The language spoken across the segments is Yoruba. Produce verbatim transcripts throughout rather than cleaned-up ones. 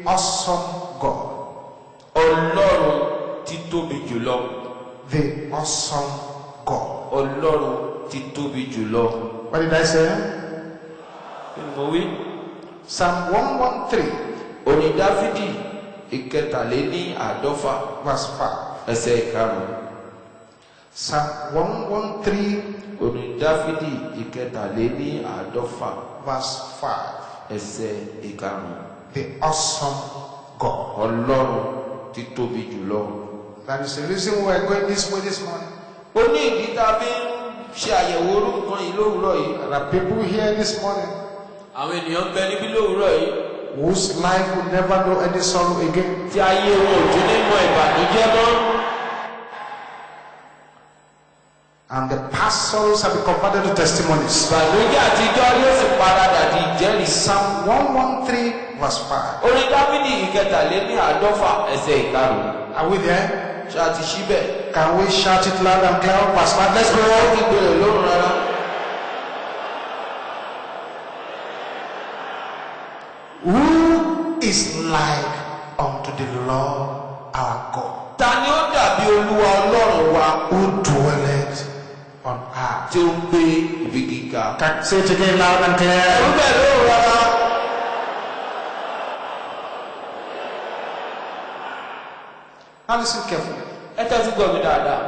awesome God. Ọlọ́run tí tóbi jùlọ. The awesome God. Ọlọ́run tí tóbi jùlọ. What did I say? Kí ni mo wí? Psalm one thirteen, Orin Dáfídì ìkẹtàléní àádọ́fà verse five. ẹsẹ̀ ìkarùn-ún. Psalm one thirteen, Orin Dáfídì ìkẹtàléní àádọ́fà verse five. ẹsẹ̀ ìkarùn-ún. The awesome God. Ọlọ́run tí tóbi jùlọ. That is the reason we are going this way this morning. Ó ní ìdí tá a fi ń ṣe àyẹ̀wò orú nǹkan yìí lówùúrọ̀ yìí. There are people here this morning Àwọn ènìyàn ń bẹ níbí lówùúrọ̀ yìí. whose life will never know any sorrow again. Tí ayé wọn ò tún ní mọ ìbànújẹ́ mọ́. And the past sorrows have been converted to testimonies. Ìbànújẹ́ àtijọ́ yóò sì paradà di ìjẹ́rìí. Psalm one thirteen, verse five. Orin Dáfídì ìkẹtàléní àádọ́fà ẹsẹ̀ ìkarùn-ún. Are we there? Ṣé a ti ṣí bẹ́ẹ̀? Can we shout it loud and clear? Verse five. Let's go. Ó ti gbèrè lóhùn rárá. Who is like unto the Lord our God, Ta ni ó dàbí Olúwa Ọlọ́run wa who dwelleth on earth? tí ó ń gbé ibi gíga? Can say it again loud and Ó clear. bẹ̀ lóhùn rárá. Now listen carefully. Ẹ tẹ́tí gbọ́ mi dáadáa.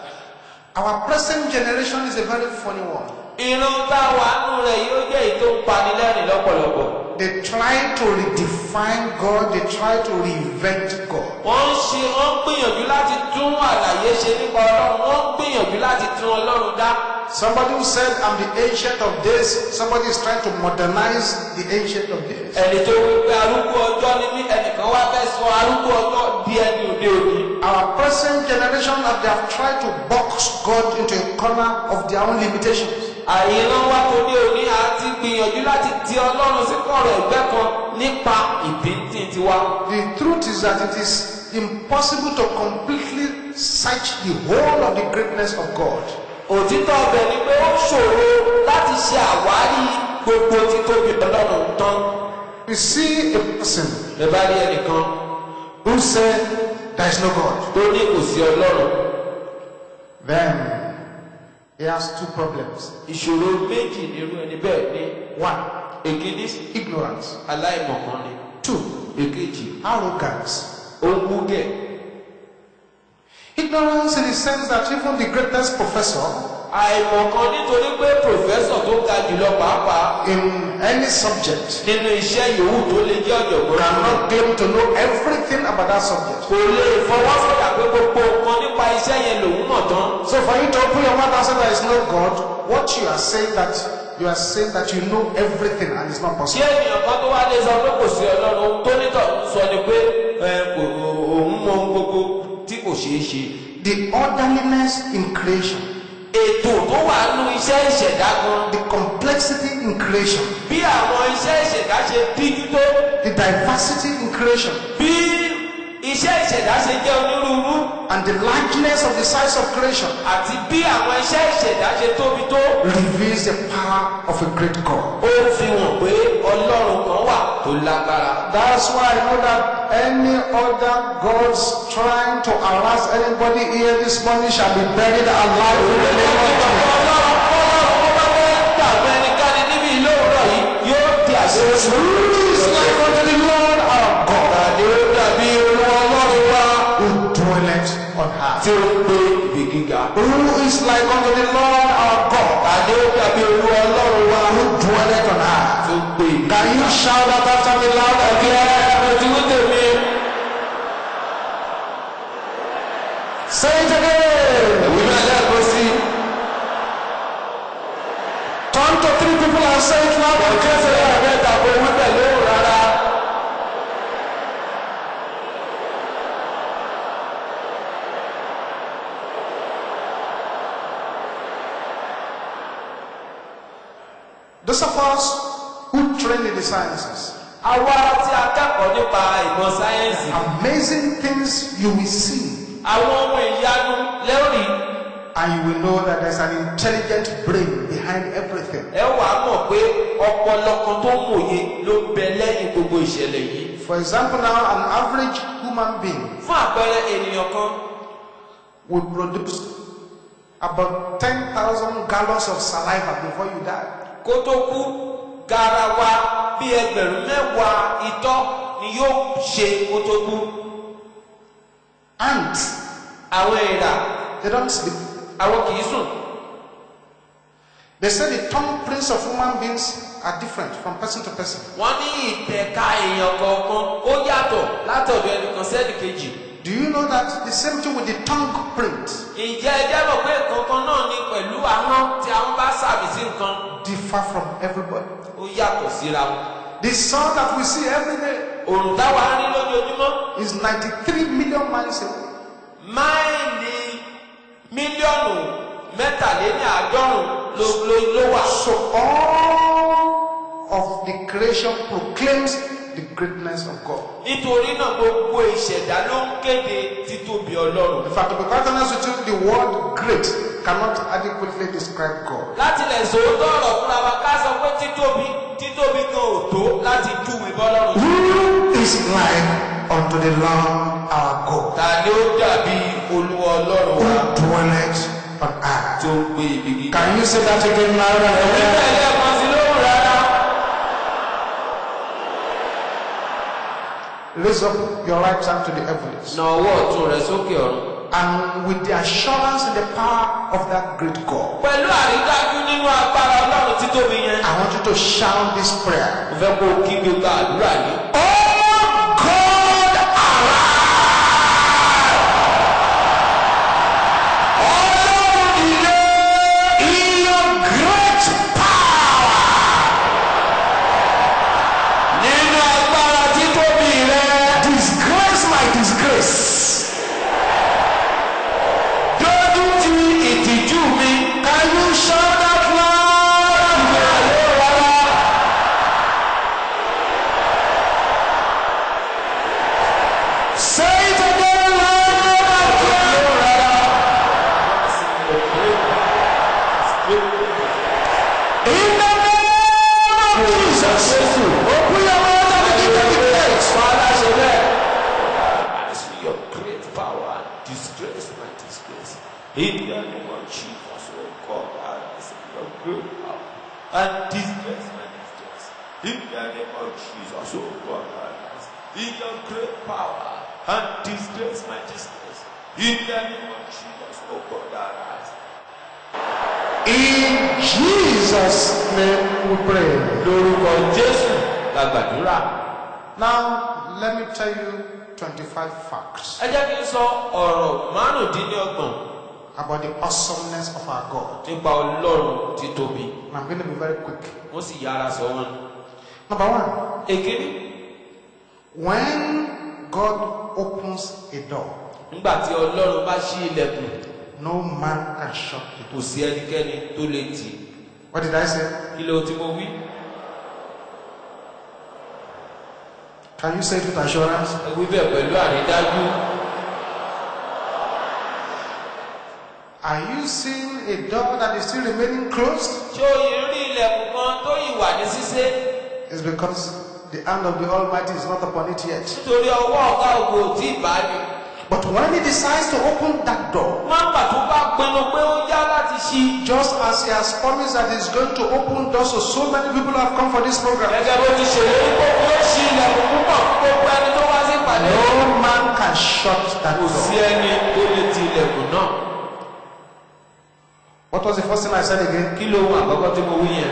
Our present generation is a very funny one. Irun tá a wà nù rẹ̀ yóò jẹ́ èyí tó ń pani lẹ́rìn lọ́pọ̀lọpọ̀. They try to redefine God. They try to reinvent God. Wọ́n ń ṣe wọ́n ń gbìyànjú láti tún àlàyé ṣe nípa Ọlọ́run. Wọ́n ń gbìyànjú láti tún Ọlọ́run dá. Somebody who said, I'm the ancient of days. Somebody is trying to modernize the ancient of days. Ẹni tó wí pé arúgbó ọjọ́ ni mí, ẹnìkan wá fẹ́ sọ arúgbó ọjọ́ di ẹni òde òní. Our present generation, they have tried to box God into a corner of their own limitations. Àyìnlá wa tó ní òní àti gbìyànjú láti ti Ọlọ́run sí kọ̀rọ̀ ẹ̀gbẹ́ kan nípa ìbíntín tiwa. The truth is that it is impossible to completely search the whole of the greatness of God. Òtítọ́ ọbẹ̀ ni pé ó ṣòro láti ṣe àwárí gbogbo títóbi Ọlọ́run tán. We see a person Ẹ bá rí ẹnìkan who said, there is no God. tó ní kò sí Ọlọ́run. Then he has two problems. Ìṣòro méjì nírú ẹni bẹ́ẹ̀ ní. One, Èkíní ignorance. aláìmọ̀kan ni. Two, Èkejì arrogance. ó ń wúgẹ̀. Ignorance in the sense that even the greatest professor Àìmọ̀kan nítorí pé pòfẹ́sọ̀ tó ga jùlọ pàápàá in any subject nínú iṣẹ́ yòówù tó lè jẹ́ ọ̀jọ̀gbọ́n cannot claim to know everything about that subject. kò lè fọwọ́sọ̀yà pé gbogbo nǹkan nípa iṣẹ́ yẹn lòun mọ̀ tán. So for you to open your mouth and say there is no God, what you are saying that you are saying that you know everything and it's not Ṣé possible. ènìyàn kan tó wá lè sọ pé kò sí Ọlọ́run ohun tó nítọ̀ sọ ni pé ẹ, kò- òun mọ ohun gbogbo tí kò ṣeé ṣe. The orderliness in creation, Ètò tó wà nínú iṣẹ́ ìṣẹ̀dá gan. the complexity in creation, Bí àwọn iṣẹ́ ìṣẹ̀dá ṣe díjú tó. the diversity in creation, Bí iṣẹ́ ìṣẹ̀dá ṣe jẹ́ onírúurú. and the largeness of the size of creation Àti bí àwọn iṣẹ́ ìṣẹ̀dá ṣe tóbi tó. reveals the power of a great God. Ó fi hàn pé Ọlọ́run kan wà tó lágbára. That's why I know that any other gods trying to harass anybody here this morning shall be buried alive in the name of Jesus. Ọlọ́run Ọlọ́run tó bá fẹ́ gbàgbọ́ ẹnikẹ́ni níbi ìlú òwúrọ̀ yìí yóò di àṣeyọrí. Who is like unto the Lord our God, Tàbí ó dàbí Olúwa Ọlọ́run wa who dwelleth on tí earth? ó ń gbé ibi gíga. Who is like unto the Lord our God, Tàbí ó dàbí Olúwa Ọlọ́run wa who dwelleth on earth? tí ó ń gbé ibi Can you gíga. shout that after me loud and clear? Ẹ̀rọ tí ó tèmi. Say it again. Ìwé náà lẹ́ẹ̀kọ́ sí. Turn to three people and say it loud and Ọjọ́ clear. ìṣẹ̀lẹ̀ àbẹ́ta kò wí pẹ̀lú òun rárá. Those of us who train in the sciences, Àwa tí a kẹ́kọ̀ọ́ nípa ìmọ̀ sáyẹ́ǹsì. amazing things you will see, Àwọn ohun ìyanu lẹ́rìí. and you will know that there's an intelligent brain behind everything. Ẹ wàá mọ̀ pé ọpọlọ kan tó mòye ló ń bẹ lẹ́yìn gbogbo ìṣẹ̀lẹ̀ yìí. For example, now an average human being fún àpẹẹrẹ ènìyàn kan would produce about ten thousand gallons of saliva before you die. kó tó kú garawa bí ẹgbẹ̀rún mẹ́wàá itọ́ ni yóò ṣe kó tó kú. Ants, àwọn èèrà they don't sleep. àwọn kì í sùn. They say the tongue prints of human beings are different from person to person. wọ́n ní ìtẹ̀ka èèyàn kọ̀ọ̀kan ó yàtọ̀ látọ̀dọ̀ ẹnìkan sẹ́nì kejì. Do you know that the same thing with the tongue print ǹjẹ́ ẹ jẹ́ mọ̀ pé nǹkan náà ni pẹ̀lú ahọ́n tí àwọn bá sàmì sí nǹkan differ from everybody? ó yàtọ̀ síra wọn. The sun that we see every day òrùn táwa ń rí lójoojúmọ́ is ninety-three million miles away. máìlì mílíọ̀nù mẹ́tàléníàádọ́rùn ló ló ló wà. So all of the creation proclaims the greatness of God. nítorí náà gbogbo ìṣẹ̀dá ló ń kéde títóbi Ọlọ́run. In fact, to be quite honest with you, the word great cannot adequately describe God. láti lè sòótọ́ ọ̀rọ̀ fúnra wa ká sọ pé títóbi títóbi gan ò tó láti júwe bọ́lọ́run. Who is like unto the Lord our God, ta ni ó dàbí Olúwa Ọlọ́run wa who dwelleth on earth? tó ń gbé ibi gíga. Can you say that again louder? ìgbà ilé ẹ̀kọ́ sí lóhùn rárá. Raise up your right hand to the heavens, na ọwọ́ ọ̀tún rẹ̀ sókè ọ̀run. and with the assurance and the power of that great God, pẹ̀lú àrídájú nínú agbára Ọlọ́run títóbi yẹn. I want you to shout this prayer. mo fẹ́ kó o kí gbogbo àdúrà ní. Oh God, arise! Ọlọ́run dìde in your great power. nínú agbára títóbi rẹ̀. Disgrace my disgrace. dójú ti ìtìjú mi. Can you shout that loud? Say it again loud and clear. In the name of Jesus, open your mouth and begin to declare. Father, ṣe bẹ́ẹ̀. I see your great power and disgrace my disgrace. In the name of Jesus, oh God, I see your great power and disgrace my disgrace. In the name of Jesus, oh God, I see your great power and disgrace my disgrace. In the name of Jesus, oh God, I see. In Jesus' name we pray. Lórúkọ Jésù la gbàdúrà. Now, let me tell you twenty-five facts Ẹ jẹ́ kí n sọ ọ̀rọ̀ márùndínlọ́gbọ̀n about the awesomeness of our God. nípa Ọlọ́run títóbi. And I'm going to be very quick. Wọ́n sì yára sọ wọn. Number one, Èkíní, when God opens a door, nígbà tí Ọlọ́run bá ṣí ilẹ̀kùn, no man can shut it. kò sí ẹnikẹ́ni tó lè tì. What did I say? Kí ló tí mo wí? Can you say it with assurance? Ẹ wí bẹ́ẹ̀ pẹ̀lú àrídájú. Are you seeing a door that is still remaining closed? Ṣé o yìí rí ilẹ̀kùn kan tó yìí wà ní ṣíṣe? It's because the hand of the Almighty is not upon it yet. Nítorí ọwọ́ ọ̀gá ògo ò tí ì bá ní. But when He decides to open that door, Máa ń gbà tó bá pinnu pé ó yá láti ṣí. just as He has promised that He's going to open doors to so many people who have come for this program, Gẹ́gẹ́ bó ti ṣèlérí pé ó ṣí ilẹ̀kùn púpọ̀ fún gbogbo ẹni tó wá sí ìpàdé. no man can shut that Kò sí door. ẹni tó lè ti ilẹ̀kùn náà. What was the first thing I said again? Kí ló wà àkọ́kọ́ tí mo wí yẹn?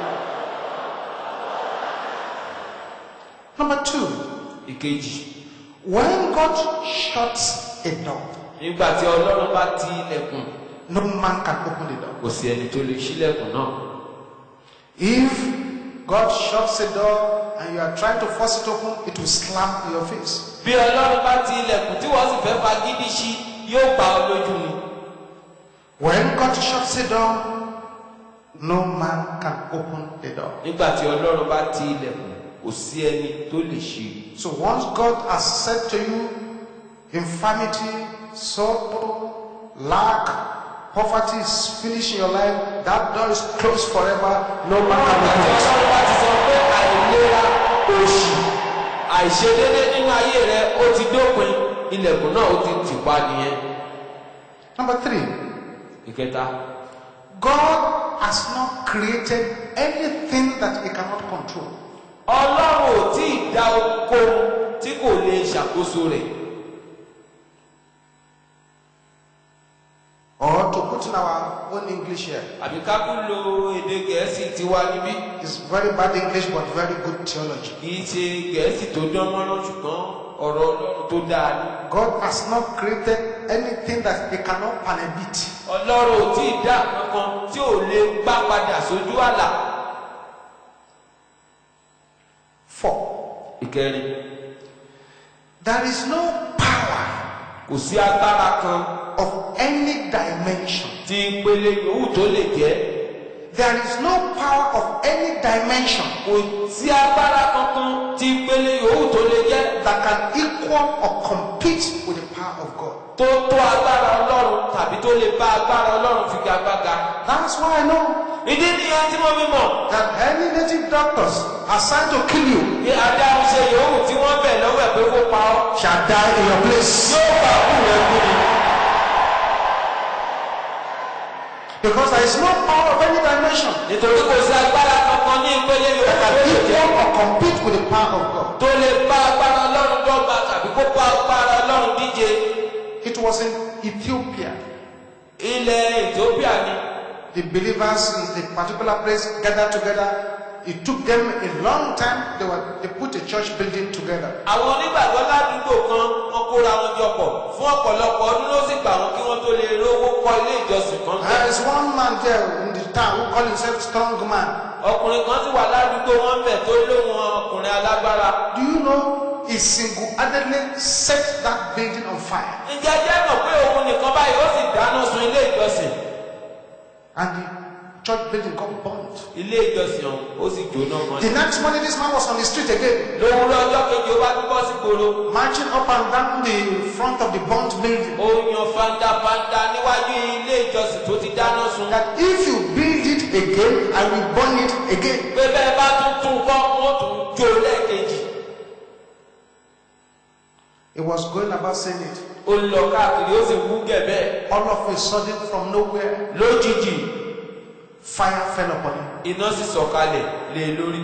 Number two, Ìkejì. when God shuts a door, Nígbà tí Ọlọ́run bá ti ilẹ̀kùn, no man can open the door. kò sí ẹni tó lè ṣílẹ̀kùn náà. If God shuts a door and you are trying to force it open, it will slam in your face. Bí Ọlọ́run bá ti ilẹ̀kùn tí wọ́n sì fẹ́ fagídí ṣí, yóò pa ọ lójú ni. When God shuts a door, no man can open the door. Nígbà tí Ọlọ́run bá ti ilẹ̀kùn, kò sí ẹni tó lè ṣí. So once God has said to you, infirmity, sorrow, lack, poverty is finished in your life, that door is closed forever, no man can Nígbà tí open it. Ọlọ́run bá ti sọ pé àìlera, òṣì, àìṣedéédé nínú ayé rẹ ó ti dópin, ilẹ̀kùn náà ó ti tì pa nìyẹn. Number three. Ìkẹta. God has not created anything that he cannot control. Ọlọ́run ò tí ì dá ohunkóhun tí kò lè ṣàkóso rẹ̀. Or to put in our own English here. Àbí ká kú lo èdè Gẹ̀ẹ́sì tiwa níbí. It's very bad English but very good theology. Kì í ṣe Gẹ̀ẹ́sì tó dán mọ́rán ṣùgbọ́n ọ̀rọ̀ Ọlọ́run tó dáa ni. God has not created anything that he cannot panabit. Ọlọ́run ò tí ì dá kankan tí ò lè gbá padà sójú àlà. Four. Ìkẹrin. There is no power. Kò sí agbára kan of any dimension. Tí ìpele yòówù tó lè jẹ́. There is no power of any dimension. Kò sí agbára kankan tí ìpele yòówù tó lè jẹ́. That can equal or compete with the power of God. Tó tó agbára Ọlọ́run tàbí tó lè bá agbára Ọlọ́run figagbága. That's why I know. Ìdí nìyẹn tí mo fi mọ̀. That any native doctors assigned to kill you. Bí adáhùn ṣe yòówù tí wọ́n bẹ̀ lọ́wọ́ ẹ̀ pé kó pa ọ́. Shall die in your place. Yóò bá kú rẹ̀ kú ni. Because there is no power of any dimension. Nítorí kò sí agbára kankan ní ìpele yòówù tó lè jẹ́. That can equal or compete with the power of God. Tó lè bá agbára Ọlọ́run dọ́gba tàbí kó bá agbára Ọlọ́run díje. It was in Ethiopia. Ilẹ̀ Ethiopia ni. The believers in the particular place gathered together. It took them a long time. They were they put a church building together. Àwọn onígbàgbọ́ ládùúgbò kan wọ́n kóra wọn jọ pọ̀ fún ọ̀pọ̀lọpọ̀ ọdún ló sì gbà wọ́n kí wọ́n tó lè rówó kọ́ ilé ìjọsìn kan. There is one man there in the town who called himself strong man. Ọkùnrin kan sì wà ládùúgbò wọn bẹ̀ tó lóhùn ọkùnrin alágbára. Do you know he single-handedly set that building on fire? Ǹjẹ́ jẹ́ mọ̀ pé òun nìkan báyìí ó sì dáná sun ilé ìjọsìn. And the church building got burnt. Ilé ìjọsìn ọ̀hún ó sì jóná mọ́. The next morning this man was on the street again. Lówùúrọ̀ ọjọ́ kejì ó bá tún bọ́ sí gbòòrò. Marching up and down the front of the burnt building. Ó yan fandafanda níwájú ilé ìjọsìn tó ti dáná sun. That if you build it again, I will burn it again. Pé bẹ́ẹ̀ bá tún tún kọ́ wọ́n tún jó lẹ́ẹ̀kejì. He was going about saying it. Ó lọ káàkiri ó sì wú gẹ̀bẹ́. All of a sudden from nowhere, Lójijì fire fell upon him. iná sì sọ̀kalẹ̀ lé lórí.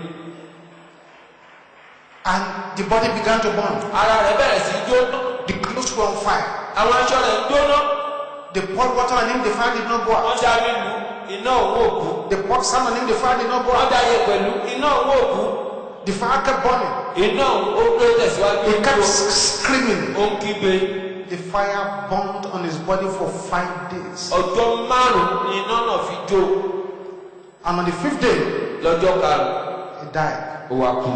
And the body began to burn. Ara rẹ̀ bẹ̀rẹ̀ sí jóná. The clothes were on fire. Àwọn aṣọ rẹ̀ jóná. They poured water on him, the fire did not go out. Wọ́n dá mi lù iná òun òkú. They poured sand on him, the fire did not go Wọ́n out. dá yẹ pẹ̀lú iná òun òkú. The fire kept burning. Iná òun ó gbé tẹ̀síwájú. He kept screaming. Ó ń kígbe. The fire burned on his body for five days. Ọjọ́ márùn-ún ni iná náà fi jó. And on the fifth day, Lọ́jọ́ karùn-ún he died ó wá kú.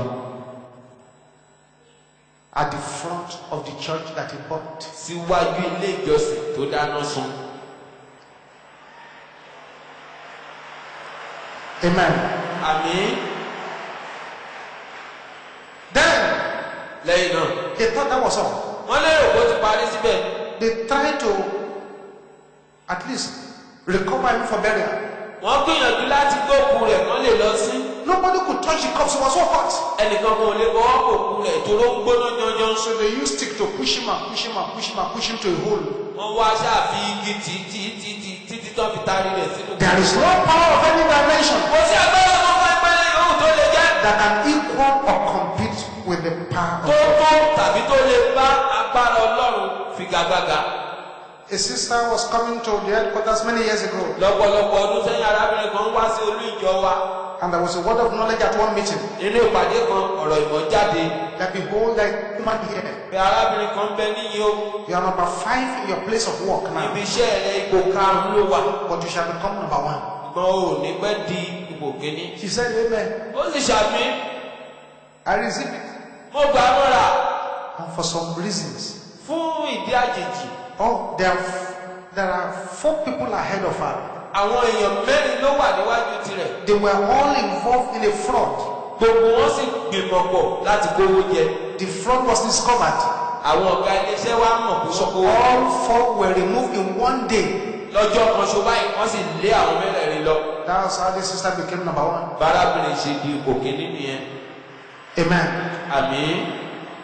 at the front of the church that he burnt. Síwájú ilé ìjọsìn tó dáná sun. Amen. Àmín. Then, Lẹ́yìn náà, they thought that was all. wọ́n lérò kó ti parí síbẹ̀. They tried to at least recover him for burial. Wọ́n gbìyànjú láti gbókù rẹ̀ kán lè lọ sí. Nobody could touch the corpse, it was so hot. Ẹnìkan kan ò lè fọwọ́ òkú rẹ̀ tó ló ń gbóná yanyan. So they used stick to push him and push him and push him and push him to a hole. Wọ́n wá ṣáàfi igi tì tì tì tì títí tán fi tarí rẹ̀ sínú. There is no power of any dimension Kò sí agbára kan fún ẹgbẹ́ yòówù tó lè jẹ́. that can equal or compete with the power Tó of God. tó tàbí tó lè bá agbára Ọlọ́run figagbága. A sister was coming to the headquarters many years ago, Lọ́pọ̀lọpọ̀ ọdún sẹ́yìn arábìnrin kan wá sí olú ìjọ wa. and there was a word of knowledge at one meeting Nínú ìpàdé kan ọ̀rọ̀ ìmọ̀ jáde. that behold, there is a woman here. Pé arábìnrin kan bẹ níyì o. You are number five in your place of work now, Ibi iṣẹ́ rẹ̀ ipò karùn-ún ló wà. but you shall become number one. Ṣùgbọ́n o ò ní pẹ́ di ipò kíní. She said, Amen. Ó sì ṣàmì. I receive it. Mo gbà á mọ́ra And for some reasons, fún ìdí àjèjì. oh, there are, there are four people ahead of her. Àwọn èèyàn mẹ́rin ló wà níwájú tirẹ̀. They were all involved in a fraud. Gbogbo wọn sì gbìmọ̀ pọ̀ láti kówó jẹ. The fraud was discovered. Àwọn ọ̀gá iléeṣẹ́ wa mọ̀ pé So wọ́n kówó. all four were removed in one day. Lọ́jọ́ kan ṣo báyìí wọ́n sì lé àwọn mẹ́rẹ̀ẹ̀rin lọ. That's how this sister became number one. Bárábìnrin ṣe di ipò kíní nìyẹn. Amen. Àmín.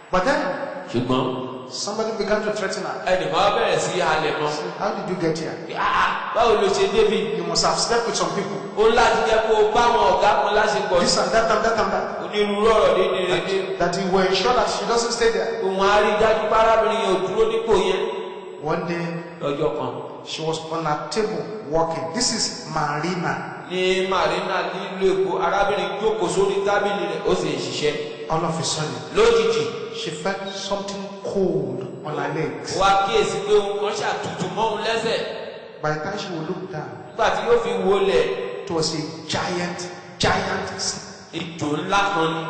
But then ṣùgbọ́n somebody began to threaten her. ẹnìkan wá bẹ̀rẹ̀ sí halẹ̀ mọ́. How did you get here? Ah, báwo ló ṣe débi? You must have slept with some people. Ó láti jẹ́ kó o bá àwọn ọ̀gá kan láṣepọ̀. This and that and that and that. Onírúurú ọ̀rọ̀ dédérédé. That he will ensure that she doesn't stay there. Òun á rí dájú párábìnrin yẹn ò dúró nípò yẹn. One day, Lọ́jọ́ kan she was on her table working. This is Marina. ní Marina nílùú Èkó, arábìnrin jókòó sórí tábìlì rẹ̀ ó sì ń ṣiṣẹ́. All of a sudden, Lójijì, she felt something cold on her legs. ó wá kíyèsí pé ohun kan ṣàtútù mọ́ òun lẹ́sẹ̀. By the time she would look down, Nígbà tí yóò fi wọlé, it was a giant, giant snake. ejò ńlá kan ni.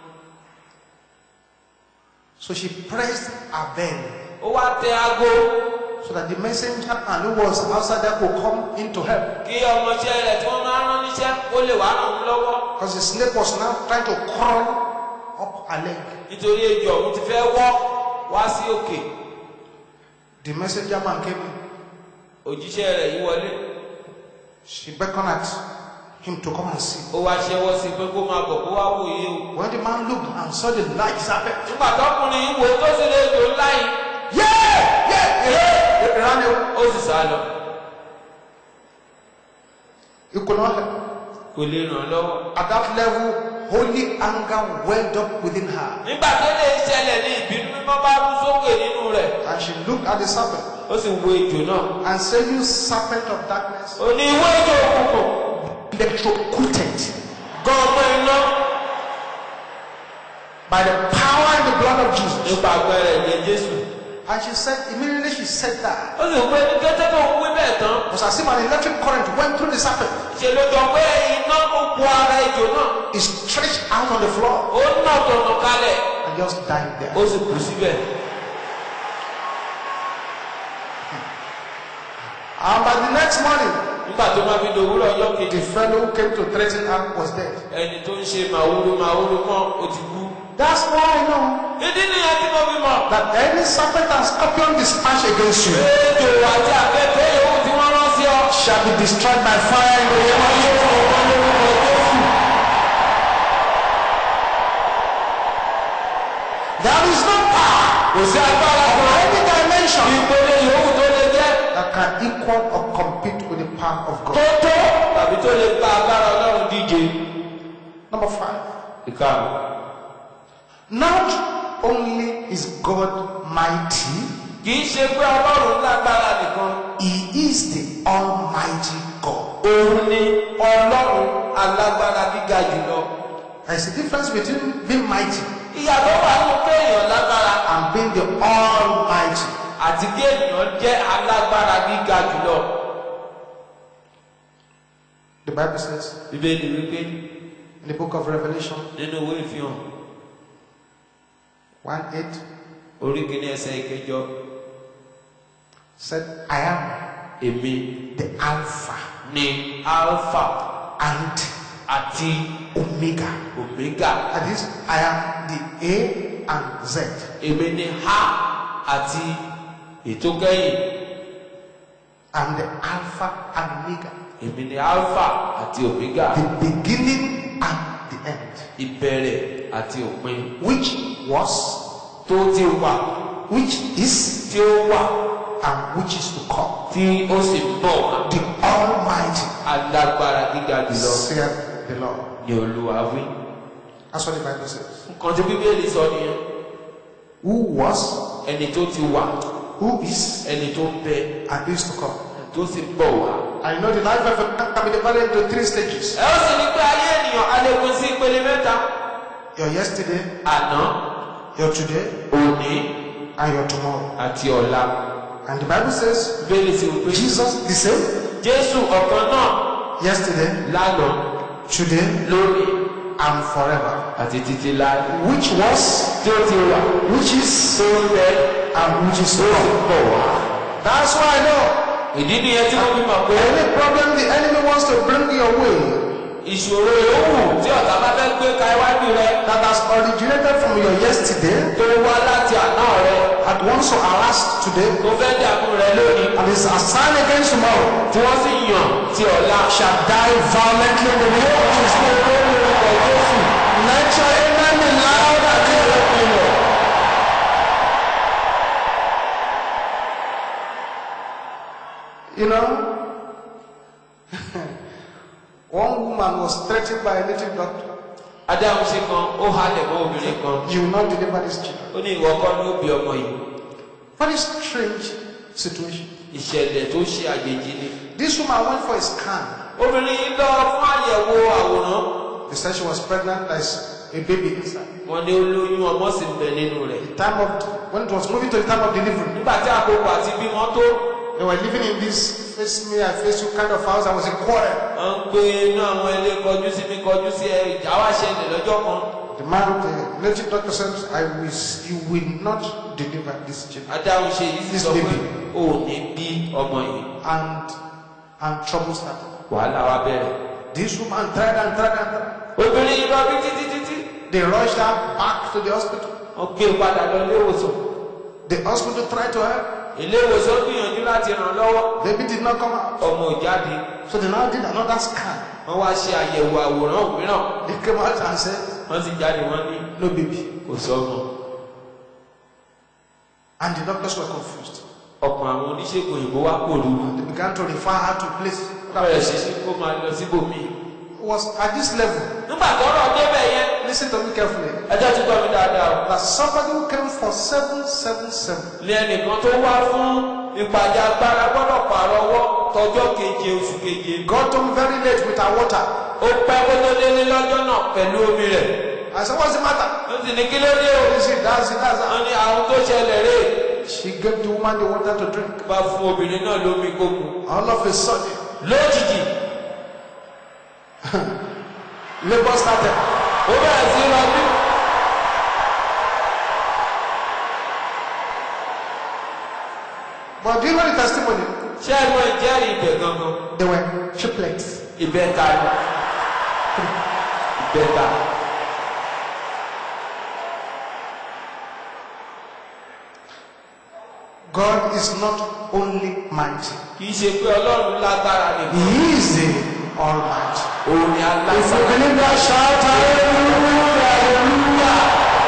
So she pressed her bell Ó wá tẹ aago so that the messenger and who was outside there could come in to help. kí ọmọọṣẹ́ rẹ̀ tí wọ́n máa ń rán níṣẹ́ ó lè wá ràn án lọ́wọ́. Because the snake was now trying to crawl up her leg. Nítorí ejò ọ̀hún ti fẹ́ wọ́ wá sí òkè. The messenger man came in. Òjíṣẹ́ rẹ̀ yìí wọlé. She beckoned at him to come and see. Ó wá ṣẹ́wọ́ sí pé kó máa bọ̀ kó wá wòye o. When the man looked and saw the light happened, Nígbà tọkùnrin yìí wò ó tó sì lè jò ńlá yìí. yeah, yeah, yeah, he ran away. Ó sì sá lọ. He could not help. Kò lè ràn án lọ́wọ́. At that level, holy anger welled up within her. Nígbà tó lè ṣẹlẹ̀ ní ìbínú mímọ́ bá rú sókè nínú rẹ̀. And she looked at the serpent Ó sì wo ejò náà. and said, "You serpent of darkness, Ó ní ìwé ejò òkùnkùn. electrocuted Gan-an iná. by the power and the blood of Jesus." Nípa agbára ẹ̀jẹ̀ Jésù. And she said, immediately she said that, Ó sì pé ní kété tó ń wí bẹ́ẹ̀ tán. it was as if an electric current went through the serpent. Ṣe ló jọ pé iná ó bu ara ejò náà. It stretched out on the floor Ó nà tọ̀nà kalẹ̀. and just died there. Ó sì kú síbẹ̀. And by the next morning, Nígbà tó máa fi dòwúrọ̀ ọjọ́ the kejì. fellow who came to threaten her was dead. Ẹni tó ń ṣe màwúrú màwúrú kan ó ti kú. That's why I know Ìdí nìyẹn tí mo fi mọ̀. that any serpent and scorpion dispatched against you Ejò àti àkẹ́kẹ́ yòówù tí wọ́n rán sí ọ. shall be destroyed by fire in the name of Jesus. There is no power Kò sí agbára of kan. any dimension Ìpele yòówù tó lè jẹ́. that can equal or compete with the power of Tó God. tó tàbí tó lè bá agbára Ọlọ́run díje. Number five. Ìkarùn. Not only is God mighty, Kì í ṣe pé Ọlọ́run lágbára nìkan. He is the Almighty God. Òun ni Ọlọ́run alágbára gíga jùlọ. There's a difference between being mighty Ìyàtọ̀ wà nínú kéèyàn lágbára and being the Almighty. àti kéèyàn jẹ́ alágbára gíga jùlọ. The Bible says Bíbélì wípé in the book of Revelation nínú ìwé ìfihàn one eight orí kìíní ẹsẹ̀ ìkẹjọ said, I am èmi the Alpha ni Alpha and àti Omega. Omega. That is, I am the A and Z. Èmi ni H àti ètò kẹ́yìn. I'm the Alpha and Omega. Èmi ni Alpha àti Omega. The beginning and the end. Ìbẹ̀rẹ̀ àti òpin. Which was, Tó ti wà, which is, tí ó wà, and which is to come. tí ó sì ń bọ̀ wá. The Almighty, Alágbára gíga jùlọ saith the Lord. ni Olúwa wí. That's what the Bible says. Nǹkan tí Bíbélì sọ nìyẹn. Who was, Ẹni tó ti wà, who is, ẹni tó ń bẹ, and is to come. tó sì ń bọ̀ wá. I know the life of a man can be divided into three stages. Ẹ ó sì ní pé ayé ènìyàn a lè pín sí ìpele mẹ́ta. Your yesterday, Àná, your today, òní and your tomorrow. àti ọ̀la. And the Bible says, Bíbélì sì wípé Jesus the same, Jésù ọ̀kan náà yesterday, lánàá, today, lónìí and forever. àti títí láé. Which was, Tí ó ti wà, which is, tó ń bẹ, and which is to tó sì come. ń bọ̀ wá. That's why I know Ìdí nìyẹn tí mo fi mọ̀ pé any problem the enemy wants to bring your way ìṣòro yòówù tí ọ̀tá bá fẹ́ gbé ka iwájú rẹ that has originated from your yesterday tó wá láti àná rẹ that wants to harass today tó fẹ́ dààmú rẹ lónìí and is assigned against tomorrow tí wọ́n sì yàn ti ọ̀la shall die violently in the name of Jesus. Let your amen be loud and clear. You know, one woman was threatened by a native doctor. Adáhùn sí kan, ó halẹ̀ mọ́ obìnrin kan. You will not deliver this children. Ó ní ìwọ kọ́ ló bí ọmọ yìí. Very strange situation. Ìṣẹ̀lẹ̀ tó ṣe àjèjì ni. This woman went for a scan. Obìnrin yìí lọ fún àyẹ̀wò àwòrán. They said she was pregnant. There's a baby inside. Wọ́n ní ó lóyún ọmọ sì ń bẹ nínú rẹ̀. The time of when it was moving to the time of delivery. Nígbà tí àkókò àti bímọ tó. They were living in this face me, I face you kind of house. I was a quarrel. Wọ́n ń gbé inú àwọn ilé kọjú sí mi kọjú sí ẹ ìjà wá ṣẹlẹ̀ lọ́jọ́ kan. The man, the native doctor said, I will, you will not deliver this child. Adáhùn ṣe yìí sì This sọ pé baby. ò ní bí ọmọ yìí. And, and trouble started. Wàhálà wa bẹ̀rẹ̀. This woman tried and tried and tried. Obìnrin yìí lọ bí títí títí. They rushed her back to the hospital. Wọ́n gbé padà lọ ilé ìwòsàn. The hospital tried to help. Ilé ìwòsàn gbìyànjú láti ràn lọ́wọ́. Baby did not come out. Ọmọ ò jáde. So they now did another scan. Wọ́n wá ṣe àyẹ̀wò àwòrán mìíràn. They came out and said, Wọ́n sì jáde wọ́n ní no baby. kò sọ́mọ. And the doctors were confused. Ọ̀pọ̀ àwọn oníṣègùn òyìnbó wá kò lù. They began to refer her to places. Bẹ́ẹ̀ ṣe ṣe kó máa lọ síbòmíì. It was at this level. Nígbà tó rọ̀ débẹ̀ yẹn. Listen to me carefully. Ẹjọ́ ti gbọ́ mi dáadáa o. That somebody who came for seven seven seven. Ní ẹnìkan tó wá fún ìpàdé agbára gbọ́dọ̀ pààrọ̀ ọwọ́ tọjọ́ keje oṣù keje. Got home very late with her water. Ó pẹ́ kó tó délé lọ́jọ́ náà pẹ̀lú omi rẹ̀. I said, what's the matter? Ó sì ní kí ló dé o. He said, that's it, that's it. Wọ́n ní àwọn tó ṣẹlẹ̀ rè. She gave the woman the water to drink. Bá fún obìnrin náà lómi kó mu. All of a sudden, Lójijì. labor started. Ó bẹ̀rẹ̀ sí rọbí. But do you know the testimony? Ṣé ẹ mọ ìjẹ́rìí ibẹ̀ gangan? They were triplets. Ìbẹ̀ta ni. Ìbẹ̀ta. God is not only mighty. Kì í ṣe pé Ọlọ́run lágbára nìkan. He is the Almighty. Òun ni If you alágbára. believe that, shout hallelujah, hallelujah.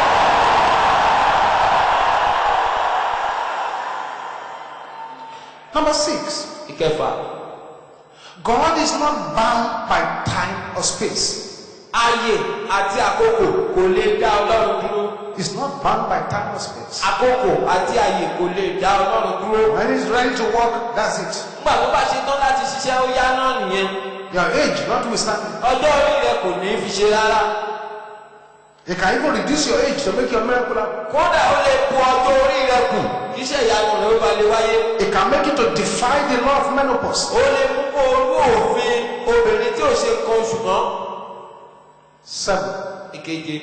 Number six, Ìkẹfà. God is not bound by time or space. Ayé àti àkókò kò lè dá Ọlọ́run dúró. He's not bound by time or space. Àkókò àti ayé kò lè dá Ọlọ́run dúró. When he's ready to work, that's it. Nígbà tó bá ṣe tán láti ṣiṣẹ́ ó yá náà nìyẹn. Your age, notwithstanding. Ọjọ́ orí rẹ kò ní fi ṣe rárá. You can even reduce your age to make your miracle happen. Kódà ó lè bu ọjọ́ orí rẹ kù kíṣẹ́ ìyanu rẹ ó ba lè wáyé. It can make you to defy the law of menopause. Ó lè mú kó olú òfin obìnrin tí ò ṣe kan oṣù mọ́. Seven. Ìkeje.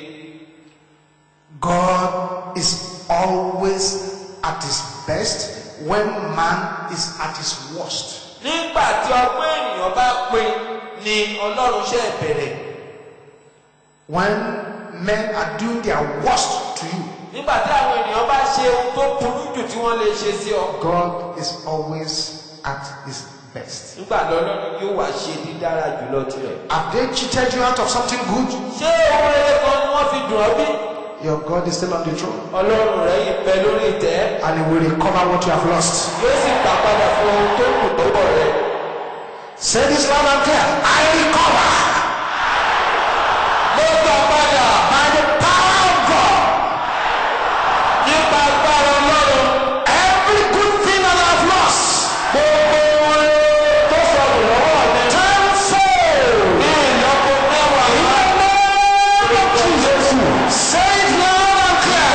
God is always at his best when man is at his worst. Nígbà tí ọgbọ́n ènìyàn bá pin ni Ọlọ́run ṣe bẹ̀rẹ̀. When men are doing their worst to you, Nígbà tí àwọn ènìyàn bá ṣe ohun tó burú jù tí wọ́n lè ṣe sí ọ. God is always at his best. Nígbà lọ́lọ́run yóò wá ṣe dídára jùlọ tirẹ̀. Have they cheated you out of something good? Ṣé ohun rere kan ni wọ́n fi dùn ọ́ bí? Your God is still on the throne, Ọlọ́run rẹ̀ yìí bẹ lórí ìtẹ́. and he will recover what you have lost. Yóò sì gbà padà fún ohun tó kù lọ́wọ́ rẹ̀. Say this loud and clear. I recover Mo gbà padà by the power of God nípa agbára Ọlọ́run. every good thing that I have lost. Gbogbo ohun tó sọnù lọ́wọ́ mi. Tenfold. Ní ìlọ́po mẹ́wàá. In the name of Jesus. Say it loud and clear.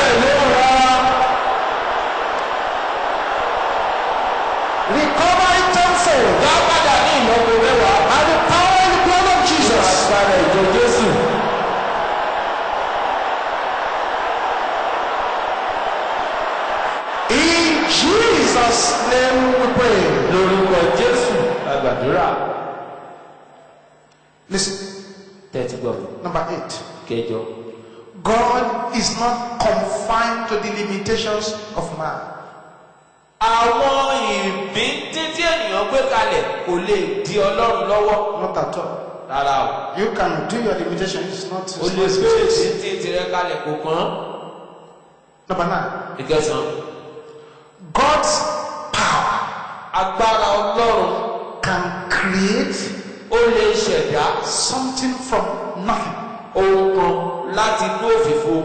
Recover it tenfold. Gbà padà ní ìlọ́po mẹ́wàá. By the power and the blood of Jesus. Agbára ìjọ Jésù. In Jesus' name we pray. Lórúkọ Jésù àgbàdúrà. Listen, Tẹ́tí gbọ́ mi. number eight. Kẹjọ. God is not confined to the limitations of man. Àwọn ìbí títí ènìyàn gbé kalẹ̀ kò lè di Ọlọ́run lọ́wọ́. Not at all. Rárá o. You can do your limitations. It's not. O It's lè not gbé space. títí tirẹ̀ kalẹ̀ kò kàn. Number nine. Ìkẹsàn. God's power Agbára Ọlọ́run can create ó lè ṣẹ̀dá something from nothing. ohun kan láti inú òfìfo.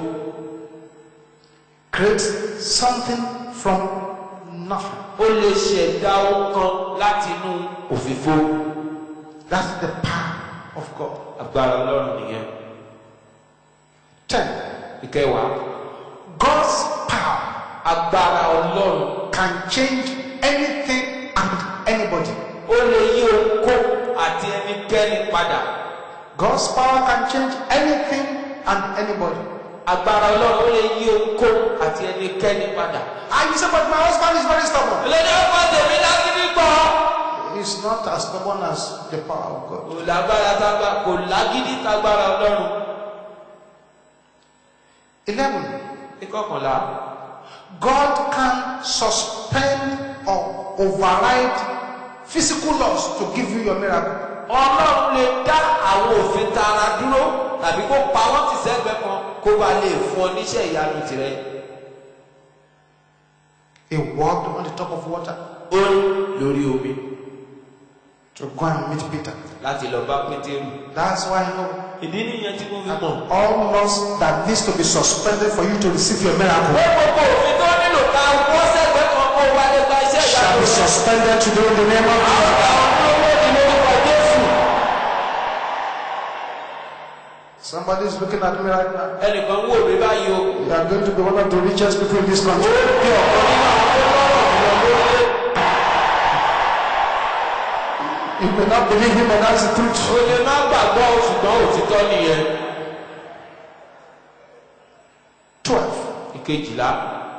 Create something from nothing. Ó lè ṣẹ̀dá ohun kan láti inú òfìfo. That's the power of God. Agbára Ọlọ́run nìyẹn. Ten. Ìkẹwàá. God's power Agbára Ọlọ́run can change anything and anybody. ó lè yí ohunkóhun àti ẹnikẹ́ni padà. God's power can change anything and anybody. Agbára Ọlọ́run ó lè yí ohunkóhun àti ẹnikẹ́ni padà. And you say, but my husband is very stubborn. Ìlẹ́ni ọkọ tèmi láti ní gbọ́. He's not as stubborn as the power of God. Kò lágbára tágbà kò lágídí tágbára Ọlọ́run. Eleven. Ìkọkànlá. God can suspend or override physical laws to give you your miracle. Ọlọ́run lè dá àwọn òfin tara dúró tàbí kó pa wọ́n tì sẹ́gbẹ̀ẹ́ kan kó bá lè fún ọ níṣẹ́ ìyanu tirẹ̀. He walked on the top of water Ó rìn lórí omi to go and meet Peter. láti lọ bá Pétérù. That's why you know Ìdí nìyẹn tí mo fi mọ̀. all laws that needs to be suspended for you to receive your miracle Pé gbogbo òfin tó nílò ká wọ́ sẹ́gbẹ̀ẹ́ kan kó wá lè gba iṣẹ́ shall ìyanu be rẹ̀. suspended today in the name of Àwọn Jesus. ọ̀gá ọ̀hún owó ti lórúkọ Jésù. Somebody is looking at me right now. Ẹnìkan wò mí báyìí o. You are going to be one of the richest people in this Ó country. bí ọ̀kan nínú àwọn tó lọ́rọ̀ jùlọ lórílẹ̀. You may not believe him, but that's the truth. O lè má gbàgbọ́ o, ṣùgbọ́n òtítọ́ nìyẹn. Twelve. Ìkejìlá.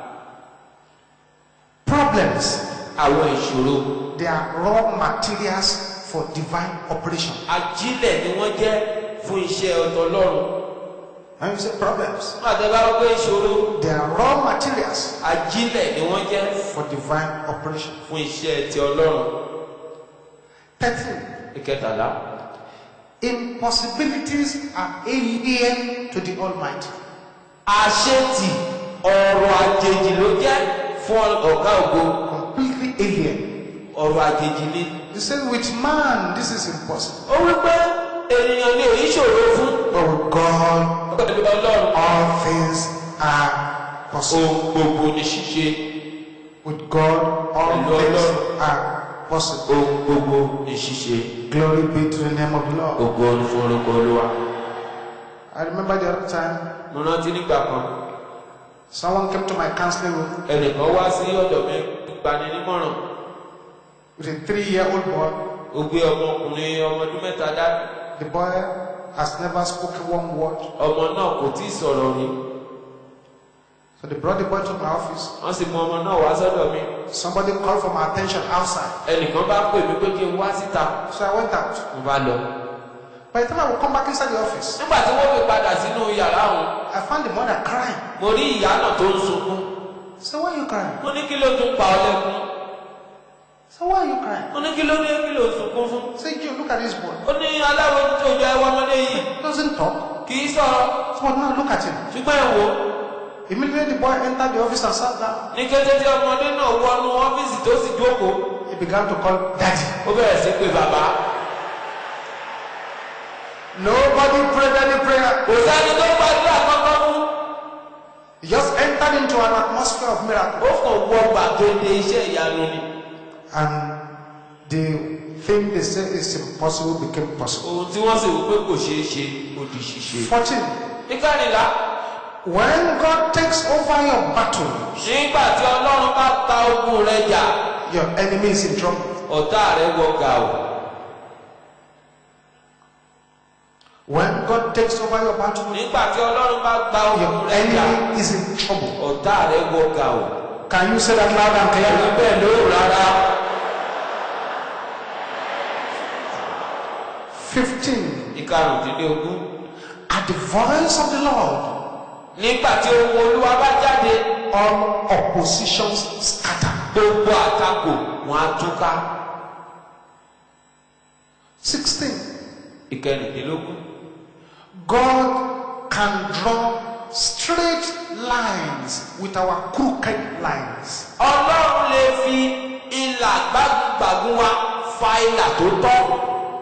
Problems. Àwọn ìṣòro. They are raw materials for divine operation. Ajílẹ̀ ni wọ́n jẹ́ fún iṣẹ́ ọ̀tọ̀ Ọlọ́run. When you say problems, Má tẹ́ bá wọ́n pé ìṣòro. they are raw materials Ajílẹ̀ ni wọ́n jẹ́ for divine operation. fún iṣẹ́ ti Ọlọ́run. Thirteen. Ìkẹtàlá. Impossibilities are alien to the Almighty. Àṣetì ọ̀rọ̀ àjèjì ló jẹ́ fún ọ̀gá ògo. Completely alien. Ọ̀rọ̀ àjèjì ni. He said, with man, this is impossible. Ó wí pé ènìyàn ní èyí ṣòro fún. But with God, Pẹ̀lú Ọlọ́run. all things are possible. Ohun gbogbo ni ṣíṣe. With God, all Pẹ̀lú things Ọlọ́run. are possible. Ohun gbogbo ni ṣíṣe. Glory be to the name of the Lord. Gbogbo ni fún orúkọ Olúwa. I remember the other time, Mo rántí nígbà kan. someone came to my counseling room Ẹnìkan wá sí ọ̀dọ̀ mi gbaninímọ̀ràn. with a three-year-old boy. Ó gbé ọmọkùnrin ọmọ ọdún mẹ́ta dání. The boy has never spoken one word. Ọmọ náà kò tí ì sọ̀rọ̀ rí. So they brought the boy to my office. Wọ́n sì mú ọmọ náà wá sọ́dọ̀ mi. Somebody called for my attention outside. Ẹnìkan bá pè mí pé kí n wá síta. So I went out. Mo bá lọ. By the time I would come back inside the office, Nígbà tí wọ́n fi padà sínú yàrá òun, I found the mother crying. mo rí ìyá náà tó ń sunkún. So why are you crying? Mo ní kí ló tún pa ọ lẹ́kún. So why are you crying? Mo ní kí ló ní kí ló sunkún fún. Say, you look at this boy. Ó ní aláwo tó jẹ́ ẹwà ọmọdé yìí. He doesn't talk. Kì í sọ̀rọ̀. So now look at him. Ṣùgbọ́n ẹ̀ wò. Immediately the boy entered the office and sat down. Ní kété tí ọmọdé náà wọnú ọ́fíìsì tó sì jókòó, He began to call daddy. ó bẹ̀rẹ̀ sí pé bàbá. Nobody prayed any prayer. Kò sẹ́ni tó gbàdúrà kankan fún. He just entered into an atmosphere of miracle. Ó kàn wọ gbàgede iṣẹ́ ìyanu ni. And the thing they say is impossible became possible. Ohun tí wọ́n sì wí pé kò ṣeé ṣe ó di ṣíṣe. fourteen. Ìkànnìlá. When God takes over your battle, Nígbà tí Ọlọ́run bá ta ogun rẹ̀ jà, your enemy is in trouble. ọ̀tá rẹ̀ wọ gàù. When God takes over your battle, Nígbà tí Ọlọ́run bá gba ogun your rẹ̀ jà, enemy is in trouble. ọ̀tá rẹ̀ wọ gàù. Can you say that loud and Ẹni clear? bẹ́ẹ̀ ló rárá. fifteen. Ìkarùndínlógún. At the voice of the Lord, Nígbà tí ohun Olúwa bá jáde, all oppositions scatter. gbogbo àtakò wọn á túká. sixteen. Ìkẹrìndínlógún. God can draw straight lines with our crooked lines. Ọlọ́run lè fi ìlà ìlà gbàgùn wa fa ìlà tó tọ́.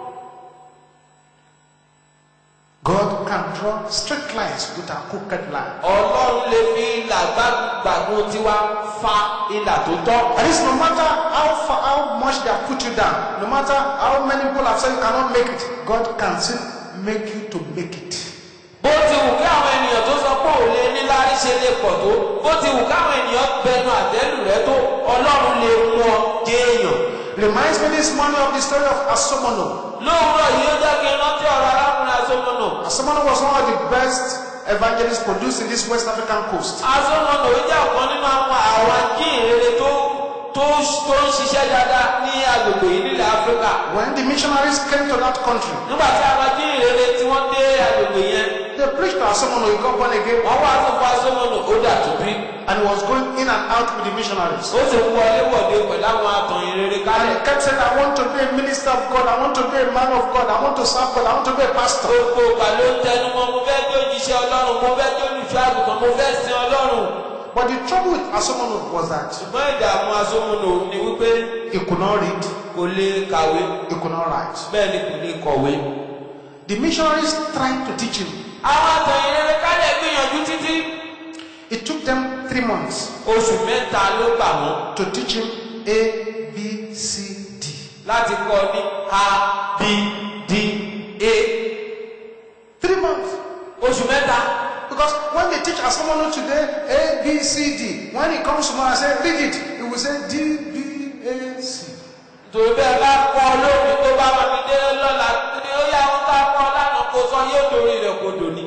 God can draw straight lines with a crooked line. Ọlọ́run lè fi ìlà gbàgùn tiwa fa ìlà tó tọ́. That is, no matter how far, how much they have put you down, no matter how many people have said you cannot make it, God can still make you to make it. Bó ti wù kí àwọn ènìyàn tó sọ pé òun lè ní lárí ṣe lè pọ̀ tó, bó ti wù káwọn ènìyàn bẹnu àtẹ́lù rẹ tó, Ọlọ́run lè mú ọ jẹ èèyàn. Reminds me this morning of the story of Asomono. Lóòrọ̀ yìí ó jẹ́ kí n rántí ọ̀rọ̀ arákùnrin Asomono. Asomono was one of the best evangelists produced in this West African coast. Asomono jẹ́ ọ̀kan nínú àwọn àwọn ajíhìnrere tó tó tó ń ṣiṣẹ́ dáadáa ní agbègbè yìí nílẹ̀ Áfíríkà. When the missionaries came to that country, nígbà tí àwọn ajíhìnrere tí wọ́n dé agbègbè yẹn, they preached to Asomono, he got born again, wọ́n wá tó fún Asomono ó dà tó bí. and he was going in and out with the missionaries. Ó sì ń wọlé wọ̀de pẹ̀lú àwọn àtọ̀yìnrere And kálẹ̀. he kept saying, I want to be a minister of God, I want to be a man of God, I want to serve God, I want to be a pastor. Gbogbo ìgbà ló ń tẹnu mọ́, mo fẹ́ jẹ́ òjíṣẹ́ Ọlọ́run, mo fẹ́ jẹ́ olùṣọ́ àgùntàn, mo fẹ́ sin Ọlọ́run. But the trouble with Asomono was that Ṣùgbọ́n ìdààmú Asomono ni wípé he could not read, kò lè kàwé, he could not write. bẹ́ẹ̀ ni kò lè kọ̀wé. The missionaries tried to teach him. Àwọn àtọ̀yìnrere kálẹ̀ gbìyànjú títí. It took them three months Oṣù mẹ́ta ló gbà wọ́n to teach him A, B, C, D. láti kọ́ ní A, B, D, A. Three months. Oṣù mẹ́ta. Because when they teach Asomono today, A, B, C, D, when he comes tomorrow and say, read it, he will say D, B, A, C. Torí bẹ́ẹ̀ bá kọ́ lónìí tó bá máa fi dé lọ́la ní ó yá wọn ká kọ́ lánàá kó sọ yóò dorí rẹ̀ kó dòní.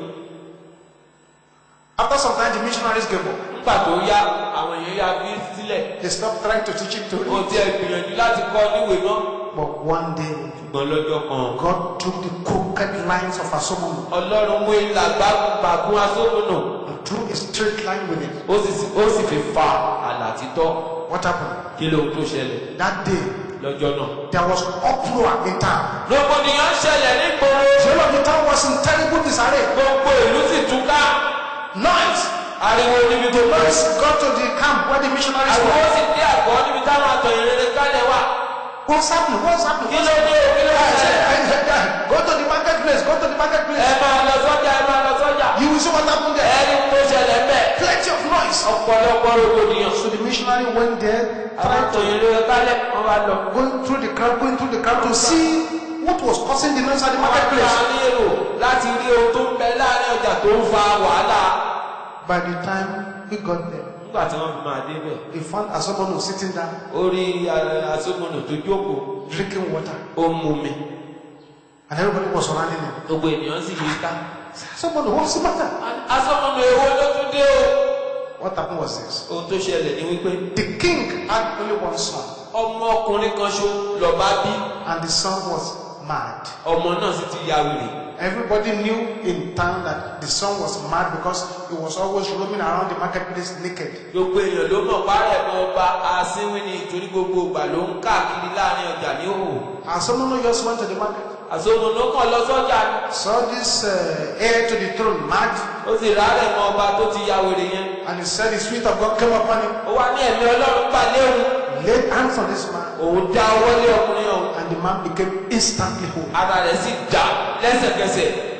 After some time, the missionaries gave up. Nígbà tó yá, àwọn èèyàn yá fi sílẹ̀. They stopped trying to teach him to Ó read. ti ẹ̀ gbìyànjú láti kọ́ níwèé náà. But one day, Ṣùgbọ́n lọ́jọ́ kan, God took the crooked lines of Asomono Ọlọ́run mú ìlà gbàgùn Asomono. and drew a straight line with it. Ó sì ó sì fi fa àlà títọ́. What happened? Kí ló tó ṣẹlẹ̀ That day, lọ́jọ́ náà? there was uproar in town. Rògbòdìyàn ṣẹlẹ̀ nígboro. The whole of the town was in terrible disarray. Gbogbo ìlú sì túká. Noise. Ariwo níbi tó The lọ. noise got to the camp where the missionaries Ariwo were. sì dé àgọ́ níbi táwọn àtọ̀yìnrere kálẹ̀ wà. What's happening? What's happening? Kí ló dé? Kí ló I said, ṣẹlẹ̀? I said, "Guy, go to the marketplace. Go to the Ẹ marketplace. máa lọ sọ́jà, ẹ máa lọ sọ́jà. You will see what happened there. Ẹni tó ṣẹlẹ̀ ń bẹ̀. Plenty of noise." Ọ̀pọ̀lọpọ̀ rògbòdìyàn. So the missionary went there, Àwọn tried to àtọ̀yìnrere kálẹ̀ wọ́n wá lọ. going through the crowd, going through the crowd to see what was causing the noise at the marketplace. Wọ́n ní èrò láti rí ohun tó ń bẹ láàrin ọjà tó ń fa wàhálà. By the time we got there, Nígbà tí wọ́n fi máa débẹ̀, we found Asomono sitting down, orí Asomono tó jókòó, drinking water, ó ń mumi. and everybody was surrounding him. Gbogbo ènìyàn sì yí ká. Asomono, what's the matter? Asomono èwo ló tún dé o. What happened was this. Ohun tó ṣẹlẹ̀ ni wípé The king had only one son, ọmọkùnrin kan ṣo lọ́ba bí. and the son was mad. Ọmọ náà sì ti ya wèrè. Everybody knew in town that the son was mad because he was always roaming around the marketplace naked. Gbogbo èèyàn ló mọ̀ párẹ̀ mọ́ ọba asínwín ni ìtorí gbogbo ìgbà ló ń káàkiri láàrin ọjà ní òhò. Asomono just went to the market, Asomono kàn lọ sọ́jà saw this uh, heir to the throne mad, ó sì rárẹ̀ mọ́ ọba tó ti ya wèrè yẹn. and he said the spirit of God came upon him, Ó wá ní ẹ̀mí Ọlọ́run gbà léwu. laid hands on this man, Òun dá ọwọ́ lé ọkùnrin ọ̀hún. and the man became instantly whole. Ara rẹ̀ sì dá lẹ́sẹ̀kẹsẹ̀.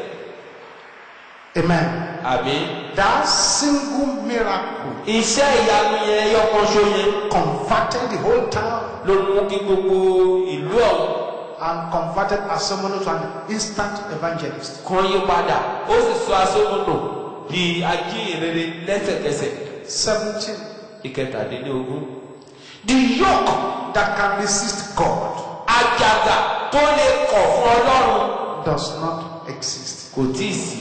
Amen. Àmín. That single miracle Iṣẹ́ ìyanu yẹn yọkan ṣo yẹn converted the whole town ló mú kí gbogbo ìlú ọ̀hún and converted Asomono to an instant evangelist. kan yí padà. Ó sì sọ Asomono di ajíhìnrere lẹ́sẹ̀kẹsẹ̀. seventeen. Ìkẹtàdínlógún. The yoke that can resist God Àjàgà tó lè kọ̀ fún Ọlọ́run does not exist. kò tíì sí.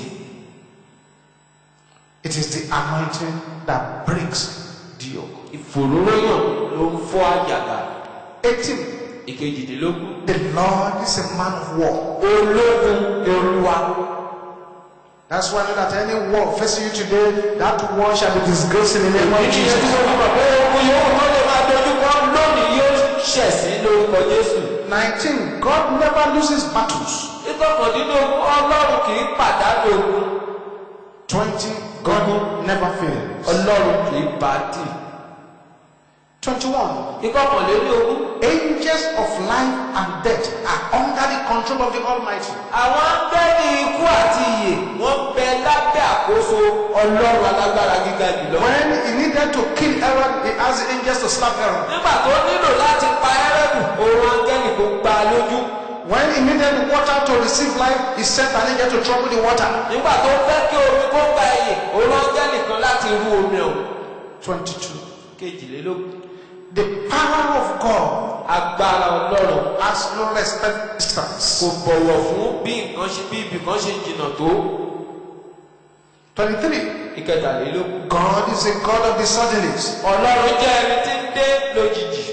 It is the anointing that breaks the yoke. Ìfòróróyàn ló ń fọ́ àjàgà. eighteen. Ìkejìdínlógún. The Lord is a man of war. Ológun Olúwa. That's why I know that any war facing you today, that war shall be disgraced in the name of Ìdí Jesus. tí mo fi mọ̀ pé ogun yóò tó lè máa dojú kọ lónìí yóò ṣẹ̀sín lórúkọ Jésù. nineteen. God never loses battles. Ìkọkàndínlógún Ọlọ́run kì í pàdánù ogun. twenty. God never fails. Ọlọ́run kì í bá dì. twenty-one. ìkọkànlélí ogún. Angels of life and death are under the control of the Almighty. àwọn áńgẹ́lì ikú àti ìyè wọ́n bẹ lábẹ́ àkóso Ọlọ́run alágbára gíga jùlọ. When he needed to kill Herod, he asked the angels to slap Herod. nígbà tó nílò láti pa Hẹ́rọ́dù, òun áńgẹ́lì kò gbá a lójú. When he needed water to receive life, he sent an angel to trouble the water. nígbà tó fẹ́ kí omi kó gba ìyè, òun áńgẹ́lì kan láti rú omi ọ̀hún. twenty-two. kejìlélógún. The power of God agbára Ọlọ́run has no respect distance. kò bọ̀wọ̀ fún bí nǹkan ṣe bí ibì kan ṣe jìnnà tó. twenty-three. ìkẹtàlélógún. God is a God of the suddenlies. Ọlọ́run jẹ́ ẹni tí ń dé lójijì.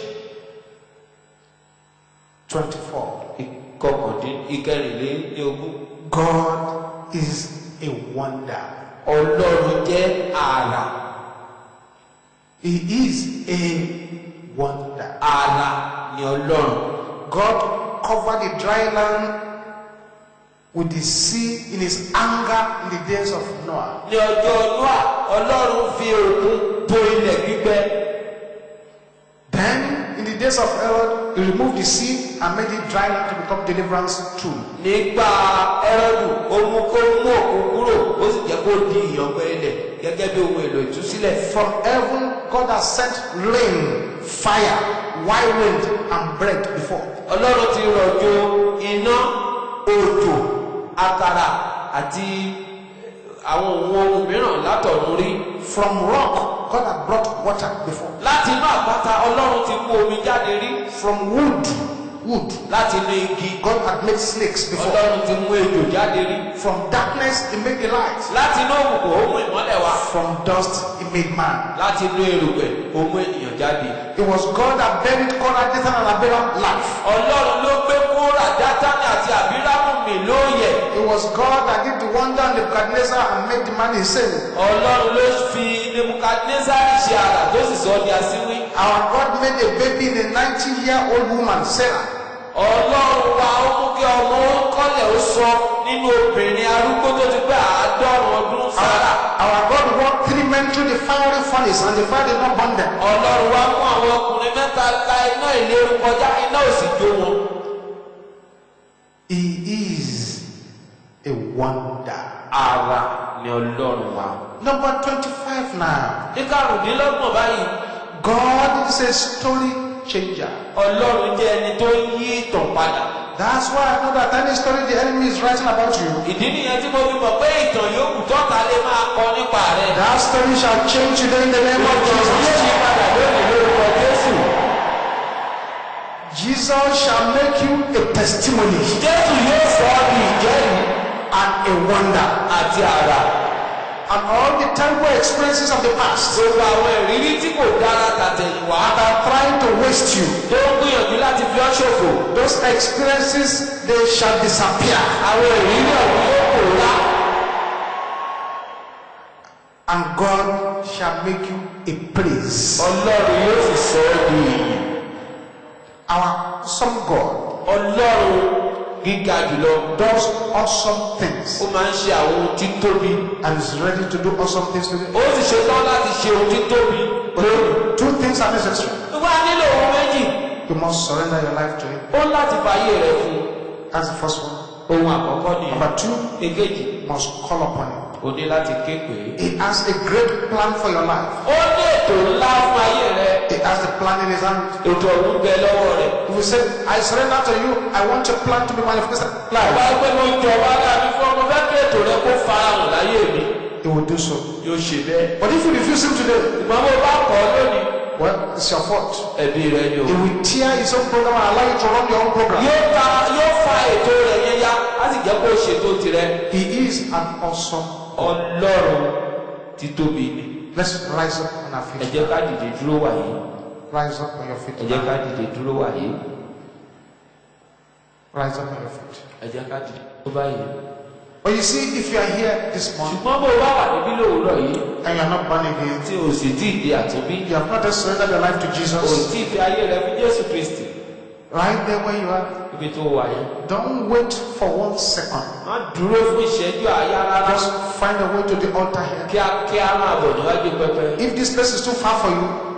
twenty-four. ìkọkàndín ìkẹrìnlélógún. God is a wonder. Ọlọ́run jẹ́ àrà. He is a wonder. Àrà ni Ọlọ́run. God covered the dry land with the sea in his anger in the days of Noah. Ní ọjọ́ Nóà, Ọlọ́run fi òkun bo ilẹ̀ gbígbẹ. Then in the days of Herod, he removed the sea and made it dry land to become deliverance tool. Nígbà Hẹ́rọ́dù, ó mú kó mú òkun kúrò, ó sì jẹ́ kó di ìyàngbẹ́ ilẹ̀ gẹ́gẹ́ bí ohun èlò ìtúsílẹ̀. From heaven, God has sent rain, fire, wild wind, and bread before. Ọlọ́run ti rọ̀jò iná, òjò, àkàrà àti àwọn ohun mìíràn látọ̀run rí. From rock, God had brought water before. Láti inú àpáta, Ọlọ́run ti mú omi jáde rí. From wood, wood, Láti inú igi, God had made snakes before. Ọlọ́run ti mú ejò jáde rí. From darkness, he made the light. Láti inú òkùnkùn, ó mú ìmọ́lẹ̀ wá. From dust, he made man. Láti inú erùpẹ̀, ó mú ènìyàn jáde. It was God that buried Korah, Dathan, and Abiram life. Ọlọ́run ló gbé Kórà, Dátánì àti Àbírámù mì lóòyẹ̀. It was God that did the wonder on Nebuchadnezzar and made the man insane. Ọlọ́run ló fi Nebukadnezari ṣe àrà tó sì sọ ọ́ di asínwín. Our God made a baby in a ninety-year-old woman, Sarah. Ọlọ́run wa ó mú kí ọmọ ó kọ́lẹ̀ ó sọ nínú obìnrin arúgbó tó ti pé àádọ́rùn ọdún Sárà. Our, our God walked three men through the fiery furnace and the fire did not burn them. Ọlọ́run wa mú àwọn ọkùnrin mẹ́ta la iná ìléru kọjá, iná ò sì jó wọn. He is a wonder. Àrà ni Ọlọ́run wa. Number twenty-five now. Ní karùndínlọ́gbọ̀n báyìí, God is a story changer. Ọlọ́run jẹ́ ẹni tó ń yí ìtàn padà. That's why I know that any story the enemy is writing about you, Ìdí nìyẹn tí mo fi mọ̀ pé ìtàn yòókù tọ́ta lè máa kọ nípa rẹ̀. that story shall change today in the name of Ìtàn yóò Jesus. yí padà lónìí lórúkọ Jésù. Jesus shall make you a testimony Jésù yóò sọ ọ́ di ìjẹ́rìí and a wonder. àti àrà. And all the terrible experiences of the past Gbogbo àwọn ìrírí tí kò dára tàtẹ̀yìnwá that are trying to waste you, tó ń gbìyànjú láti fi ọ́ ṣòfò. those experiences, they shall disappear. Àwọn ìrírí ọ̀hún yóò pòórá. And God shall make you a praise. Ọlọ́run yóò sì sọ ọ́ di ìyìn. Our some God Ọlọ́run gíga jùlọ does awesome things ó máa ń ṣe àwọn ohun tí tóbi. and is ready to do awesome things today. Ó sì ṣetán láti ṣe ohun tí tóbi. But two things are necessary. Wá nílò ohun méjì. You must surrender your life to Him. Ó láti fàyè rẹ̀ fún un. That's the first one. Ohun àkọ́kọ́ nìyẹn. Number two, Èkejì, you must call upon Him. o ní láti ké pè é. He has a great plan for your life. Ó ní ètò ńlá fún ayé rẹ̀. He has the plan in His hand. Ètò ọ̀hún bẹ lọ́wọ́ rẹ̀. If you say, I surrender to you, I want your plan to be manifested in Ọba life, pé mo jọba dàbí fún ọmọ fẹ́ kí ètò rẹ̀ kó farahàn láyé mi. He will do so. Yóò ṣe bẹ́ẹ̀. But if you refuse Him today, Ìgbọ́n mo bá kọ́ lónìí. well, it's your fault. Ẹbí rẹ̀ ni o. He will tear His own program and allow you to run your own program. Yóò ta yóò fa ètò rẹ̀ yẹn ya, á sì jẹ́ kó ṣètò tirẹ̀. He is an awesome. Ọlọ́run ti tóbi ni. Let's rise up on our Ẹ feet. jẹ́ ká dìde dúró wàyí. Rise up on your feet. Ẹ jẹ́ ká dìde dúró wàyí. Rise up on your feet. Ẹ jẹ́ ká dìde dúró báyìí. But you see, if you are here this morning Ṣùgbọ́n bó o bá wà níbí lówùúrọ̀ yìí and you are not born again, tí o sì tí ì di àtúnbí, you have not yet surrendered your life to o Jesus, tí ì fi ayé rẹ fún Jésù Kristi right there where you are, níbi tó wà yẹn. don't wait for one second. Má dúró fún ìṣẹ́jú àáyá rárá. Just find a way to the altar here. Kíákíá máa bọ̀ níwájú pẹpẹ. If this place is too far for you,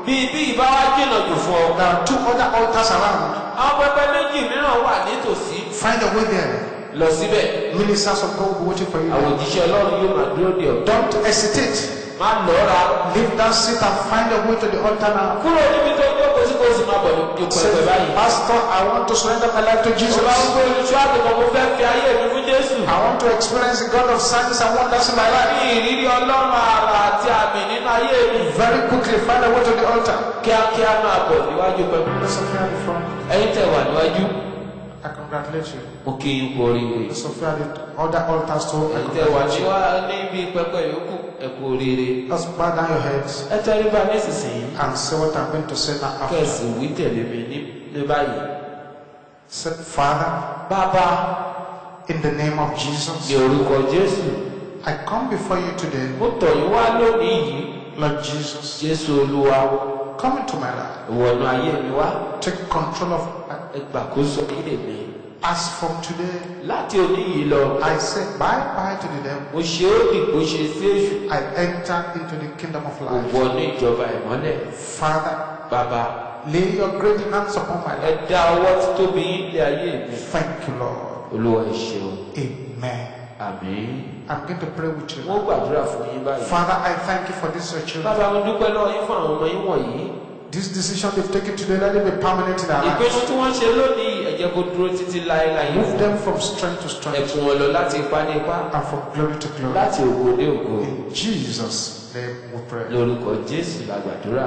bí bí ìbá wá jìnnà jù fún ọ. There are two other altars around. àwọn pẹpẹ méjì mìíràn wà nítòsí. Find a way there. lọ síbẹ̀. Ministers of God will be waiting for you. àwọn òjíṣẹ́ Ọlọ́run yóò máa dúró de ọ. Don't hesitate. má lọ́ra. Leave that seat and find a way to the altar now. kúrò níbi tó jókòó sí kó sì máa bọ̀ ní pẹpẹ báyìí. Pastor, I want to surrender my life to Jesus. ọba ń gbé olùṣọ́ àgùntàn mo fẹ́ fi ayé mi fún Jésù. I want to experience the God of signs and wonders in my life. ní ìrírí Ọlọ́run àrà àti àmì nínú ayé mi. Very quickly find a way to the altar. kíákíá máa bọ̀ níwájú pẹpẹ. Those of you at the front, ẹ̀yin tẹ́ wà níwájú. I congratulate you. mo kí yín kú oríire. Those of you at the other altars too, I ẹ̀yin tẹ́ wà congratulate you. níwá níbi pẹpẹ yòókù ẹ kú oríire. Let's bow down your heads ẹ tẹríba nísinsìnyí. and say what I'm going to say now after. kẹ̀sì wí tẹ̀lé mi ní ní báyìí. Say, Father, bàbá in the name of Jesus, ní orúkọ Jésù. I come before you today, mo tọ̀ yín wá lónìí yìí. Lord Jesus. Jésù Olúwa Come into my life. ìwọ̀nù ayé mi wá. Take control of my life. ẹ gbàkóso ayé mi. As from today, láti òní yìí lọ. I say bye bye to the devil. mo ṣe ó dìgbò ṣe sí èṣù. I enter into the kingdom of kò life. wọnú ìjọba ìmọ́lẹ̀. Father, bàbá lay your great hands upon my ẹ life. dá ọwọ́ títóbi yín lé ayé mi. Thank you, Lord. Olúwa ẹ ṣeun. Amen. àmín. I'm going to pray with you. wọ́n gbàdúrà fún yín báyìí. Father, I thank you for this your children. bàbá mo dúpẹ́ lọ́wọ́ yín fún àwọn ọmọ yín wọ̀nyí. This decision they've taken today, let it be permanent in our ìpinnu lives. tí wọ́n ṣe lónìí ẹ jẹ́ kó dúró títí láéláé. Move them from strength to ẹ strength kún wọn lọ láti ipá ní ipá. and from glory to glory. láti ògo dé ògo. In Jesus' name we pray. lórúkọ Jésù la gbàdúrà.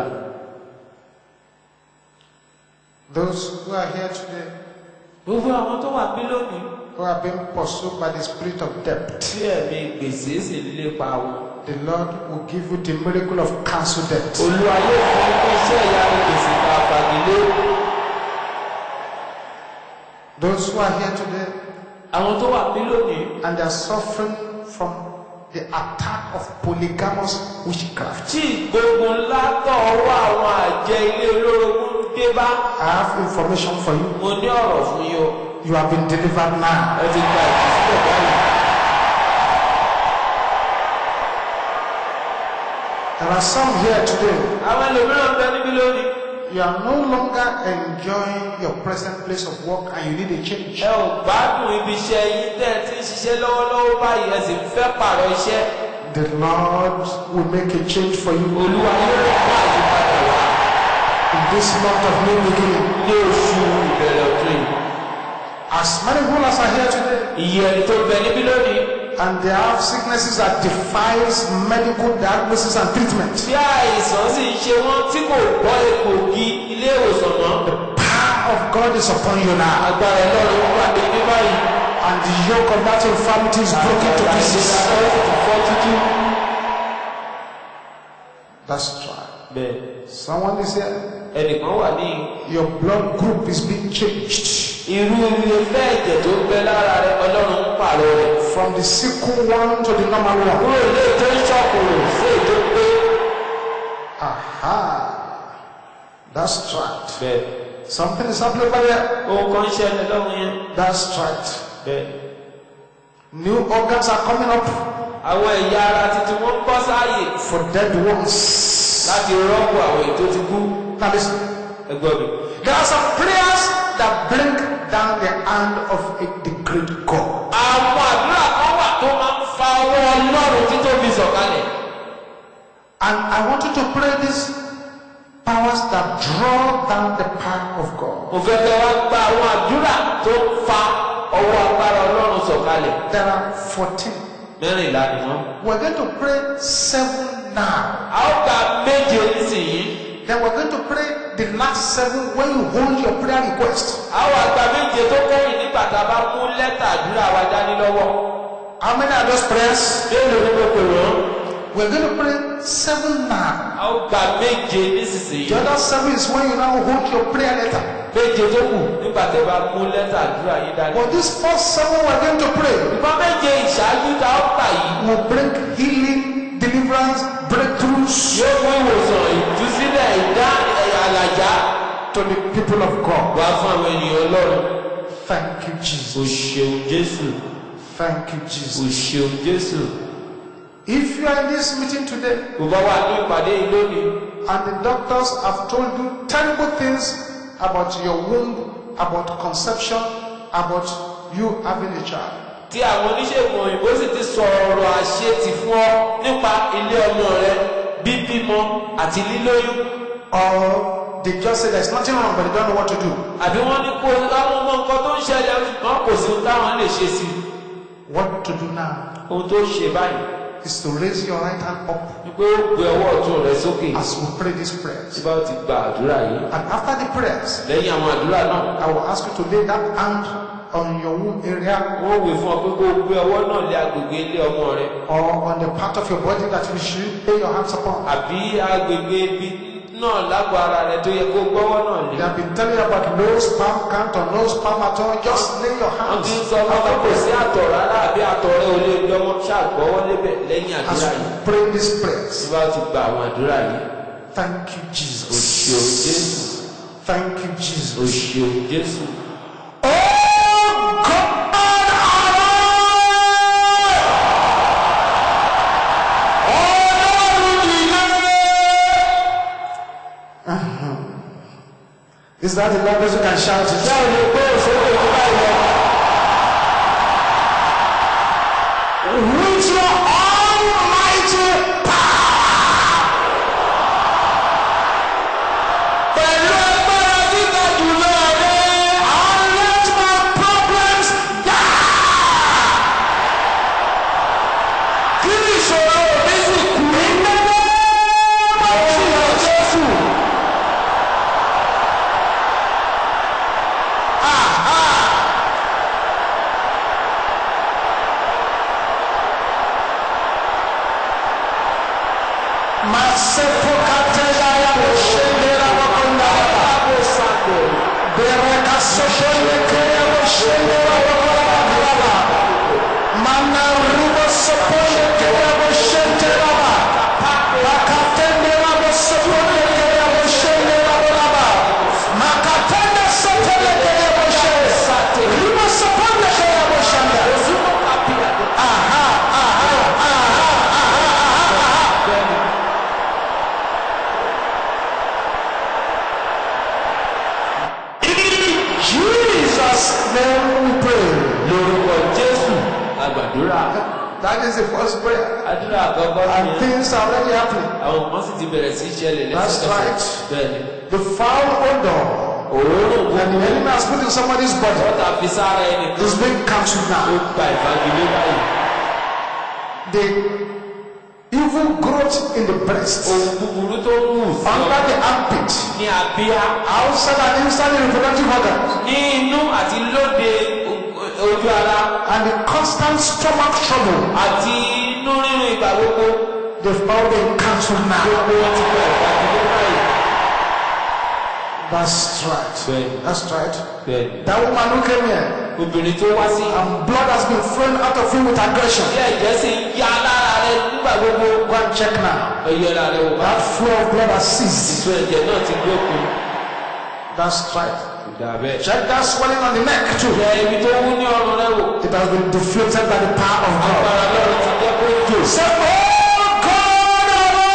Those who are here today, gbogbo àwọn tó wà bí lónìí. who are being pursued by the spirit of debt, tí ẹ̀mí gbèsè sì ń lépa wọn. the Lord will give you the miracle of cancel debt. Olúwa yóò fún ikú iṣẹ́ ìyanu gbèsè ká fagilé. Those who are here today àwọn tó wà bí lónìí. and they are suffering from the attack of polygamous witchcraft, tí gbogbo ńlá tọ̀ ọwọ́ àwọn àjẹ́ ilé olórogún dé bá. I have information for you. mo ní ọ̀rọ̀ fún yín o. You have been delivered now. ẹ ti gba ìtúsílẹ̀ báyìí. There are some here today. àwọn ẹlòmíràn bẹ níbí lónìí. You are no longer enjoying your present place of work and you need a change. ẹ ò gbádùn ibi iṣẹ́ yín tẹ́ ẹ ti ń ṣiṣẹ́ lọ́wọ́lọ́wọ́ báyìí ẹ sì ń fẹ́ pààrọ̀ iṣẹ́. The Lord will make a change for you. Olúwa yóò mú àyípadà wá. In this month of new beginning. ní oṣù ìbẹ̀rẹ̀ ọdún yìí. As many rulers are here today iye ẹni tó bẹ níbí lónìí. and they have sicknesses that defies medical diagnosis and treatment. bí àìsàn sì ń ṣe wọ́n tí kò gbọ́ egbògi ilé ìwòsàn mọ́. The power of God is upon you now. agbára Ọlọ́run wà ní báyìí. And the yoke of that infirmity is broken to pieces. That's right. bẹ́ẹ̀ Someone is here. ẹnìkan wà ní Your blood group is being changed. irú ilé fẹ́ ẹ̀jẹ̀ tó ń bẹ lára rẹ Ọlọ́run ń pààrọ̀ rẹ̀. From the sickle one to the normal one. kúrò ilé tó ń ṣọ̀kùnrin sí ètò pé. Aha. That's right. bẹ́ẹ̀ Something is happening over there. ohun kan ń ṣẹlẹ̀ lọ́wọ́ yẹn. That's right. bẹ́ẹ̀ New organs are coming up àwọn ẹ̀yà ara tuntun wọ́n ń bọ́ sáàyè for dead ones. láti rọ́pò àwọn ètò ti kú. Now listen. ẹgbọ́n mi. There are some prayers that bring down the hand of a, the great God. àwọn àdúrà kan wà tó máa ń fa ọwọ́ Ọlọ́run títóbi sọ̀kalẹ̀. And I want you to pray these powers that draw down the power of God. mo fẹ́ kẹ́ wá gba àwọn àdúrà tó ń fa ọwọ́ agbára Ọlọ́run sọ̀kalẹ̀. There are fourteen. mẹ́rìnlá ni wọ́n. We're going to pray seven now. a ó gba méje nísìnyí. Then we're going to pray the last seven when you hold your prayer request. a ó àgbà méje tó kẹ́yìn nígbà tá a bá mú lẹ́tà àdúrà wa dání lọ́wọ́. How many are those prayers? mélòó ni mo pè wọ́n. We're going to pray seven now. a ó gba méje nísinsìnyí. The other seven is when you now hold your prayer letter. méje tó kù nígbà tí a bá mú lẹ́tà àdúrà yín dání. But this first seven we're going to pray ìgbà méje ìṣáájú tá a ó gbà yìí. will bring healing, deliverance, breakthroughs yóò mú ìwòsàn ìtúsílẹ̀ ìdá àlàjá to the people of God. wá fún àwọn ènìyàn Ọlọ́run. Thank you, o Jesus. ṣeun Jésù. Thank you, o Jesus. ṣeun Jésù. If you are in this meeting today Kò bá wà ní ìpàdé yìí lónìí. and the doctors have told you terrible things about your womb, about conception, about you having a child. Tí àwọn oníṣègùn òyìnbó sì ti sọ ọ̀rọ̀ àṣetì fún ọ nípa ilé ọmọ rẹ, bíbímọ àti lílóyún. Or they just say there's nothing wrong but they don't know what to do. Àbí wọ́n ní kó láwọn ọmọ nǹkan tó ń ṣẹlẹ̀ ṣùgbọ́n kò sí ohun táwọn lè ṣe sí. What to do now Ohun tó ṣe báyìí is to raise your right hand up ni pé ó gbé ọwọ́ ọ̀tún rẹ sókè. as we pray these Tí prayers. bá ti gba àdúrà yìí. And after the prayers, Lẹ́yìn àwọn àdúrà náà, I will ask you to lay that hand on your womb area wọ́n wí fún ọ pé kó o gbé ọwọ́ náà lé agbègbè ilé ọmọ rẹ. or on the part of your body that you should lay your hands upon. Àbí agbègbè ibi náà lágbo ara rẹ tó yẹ kó o gbọ́wọ́ náà lé. They have been telling you about no sperm count or no sperm at all. Just lay your Wọ́n hands ti ń sọ fún ọ pé kò sí àtọ̀ rárá àbí àtọ̀ rẹ ò lè dánwó ṣàgbọ́wọ́ lébẹ̀ lẹ́yìn as àdúrà we yìí. pray these prayers. Tí bá ti gba àwọn àdúrà yìí. Thank you, O Jesus. ṣeun Jésù. Thank you, O Jesus. ṣeun Jésù. Oh God, is that the language you can shout it? Ṣé o lè gbé òṣèlú ìlú báyìí lọ? With your almighty power. Pẹ̀lú agbára gíga jùlọ rẹ̀. And let my problems die. Kí ni ìṣòro mi sì kú? In the name of Jesus. That is the first prayer. Àdúrà àkọ́kọ́ And ni things are already happening. àwọn ọmọ sì ti bẹ̀rẹ̀ sí í ṣẹlẹ̀ That's right. Bẹ́ẹ̀ni. The foul odor Òórùn that the enemy has put in somebody's body wọ́tà fi sára ẹni kan is being cancelled ó now. gba ìfagilé báyìí. The evil growth in the breast, Ohun búburú tó ń wù sí under ọ the armpit, ní abíyá, outside and inside the reproductive organs, ní inú àti lóde ojú ara and the constant stomach trouble, àti inú rírun ìgbà gbogbo. they've all been cancelled now. Gbogbo wọn ti gba ìfagilé báyìí. That's right. Bẹ́ẹ̀ni. That's right. Bẹ́ẹ̀ni. That woman who came here Obìnrin tó wá sí and blood has been flowing out of him with aggression. ilé ẹ̀jẹ̀ sì ń ya lára rẹ nígbà gbogbo. Go and check now. Ẹyẹ ara rẹ wò bá. That flow of blood has ceased. Ìtú ẹ̀jẹ̀ náà ti gbókun. That's right. Ìdá bẹ́ẹ̀. Check that swelling on the neck too. Yẹ ibi tó wú ní ọrùn rẹ wò. It has been deflated by the power of God. Agbára lọ́rùn ti jẹ́ kó jò. Say, oh God,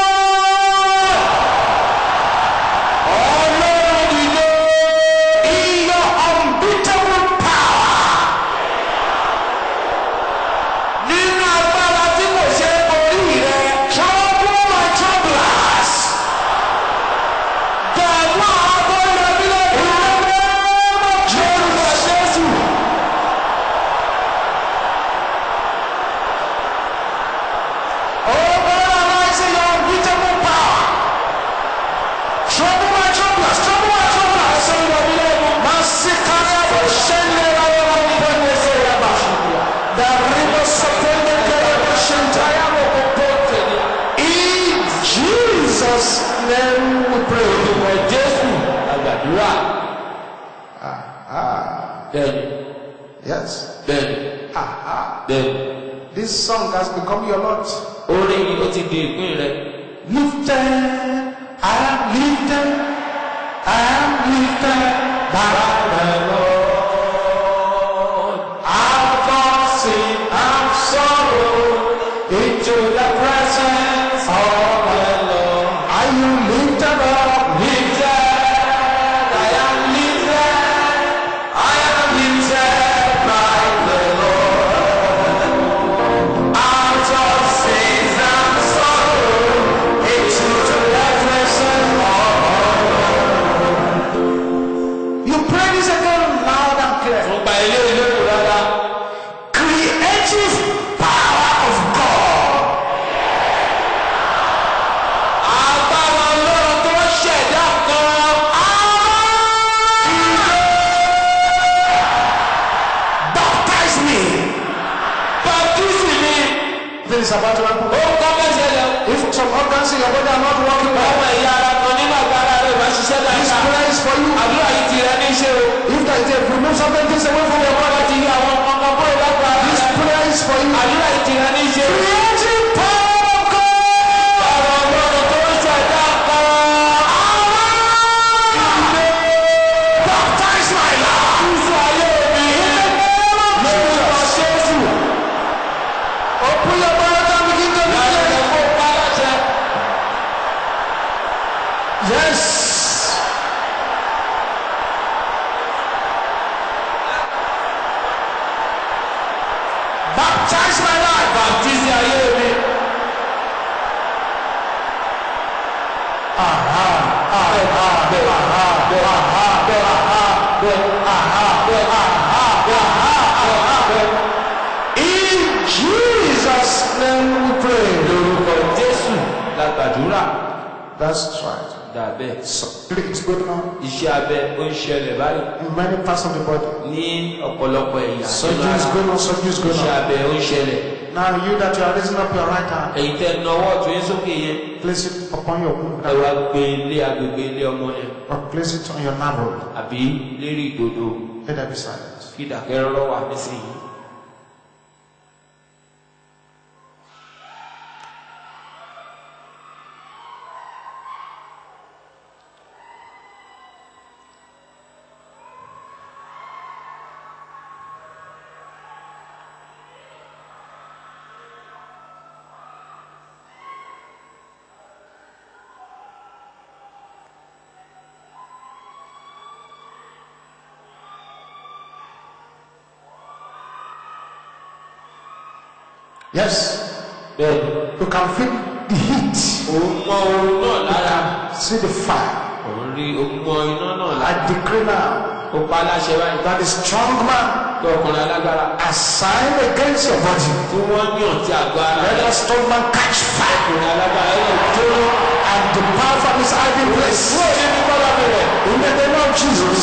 Ọlọ́run dìde in your unbeatable power. Nínú agbára tí kò ṣe é borí rẹ. Trouble my troublers. Dààmú àwọn ẹbí lẹ́nu. Lórúkọ Jésù. Oh God, arise in your unbeatable power. Trouble my troublers, trouble my troublers. Masikaya Boshendera Boshendera. The river Sapendera Boshendera. In Jesus' name we pray. Ìwọ̀ Jésù àgbàdúrà. Ah, Bẹ́ẹ̀ni, yes. bẹ́ẹ̀ni, Ah, ah. bẹ́ẹ̀ni. This song has become your lot. Orin yìí ó ti di ìpín rẹ. Lifted, I am lifted, I am lifted by the Lord. Out of sin and sorrow into the is about to happen. Ó kọ́ mẹ́sẹ̀lẹ̀. If some organs in your body are not working well, Àwọn ẹ̀yà ara kan nínú àgbára rẹ̀ máa ṣiṣẹ́ this dáadáa. prayer is for you. Àdúrà yìí ti rẹ ní ṣe o. If there is a remove certain things away from your body, Láti yí àwọn ọmọ kúrò lágbára this rẹ̀. prayer is for you. Àdúrà yìí ti rẹ ní ṣe o. Creative power of God. Ọ̀rọ̀ Ọlọ́run tó ń ṣẹ̀dá kan. Baptize my life. Jésù ayé mi. Lórúkọ Jésù. Open your mouth and begin to Láti declare. rẹ̀ kó pa láṣẹ. Yes. Baptize my life. Bàtísì ayé mi. Aha, aha, aha, aha, aha, aha, aha. In Jesus' name we pray. Lórúkọ Jésù la gbàdúrà. That's right. Dàbẹ́. Surgery is going on Iṣẹ́ abẹ ó ń ṣẹlẹ̀ báyìí in many parts of the body. ní ọ̀pọ̀lọpọ̀ ẹ̀yà nínú Surgery is ara. going on, surgery is going Iṣẹ́ on. abẹ ó ń ṣẹlẹ̀. Now you that you are raising up your right hand, Èyí tẹ́ nawọ́ ọ̀tún yín sókè yẹn. place it upon your womb Ẹ wá gbé ilé agbègbè ilé ọmọ yẹn. or place it on your navel. Àbí lérí ìdodo. Let there be silence. Kí ìdákẹ́ rọ́rọ́ wà nísìnyí. Yes, Bẹ́ẹ̀ni, you can feel the heat. òun mọ oorun náà lára. See the fire. Òun rí òun mọ iná náà lára. I decree now Ó pa aláṣẹ báyìí. that the strong man Tó ọkùnrin alágbára. assigned against your body, Tí wọ́n yàn tí àgọ́ ara let rẹ̀. that strong man catch fire Ọkùnrin alágbára yóò dúró. and depart from his hiding place. Kúrò nínú kọ́lá mi rẹ̀. In the name of Jesus.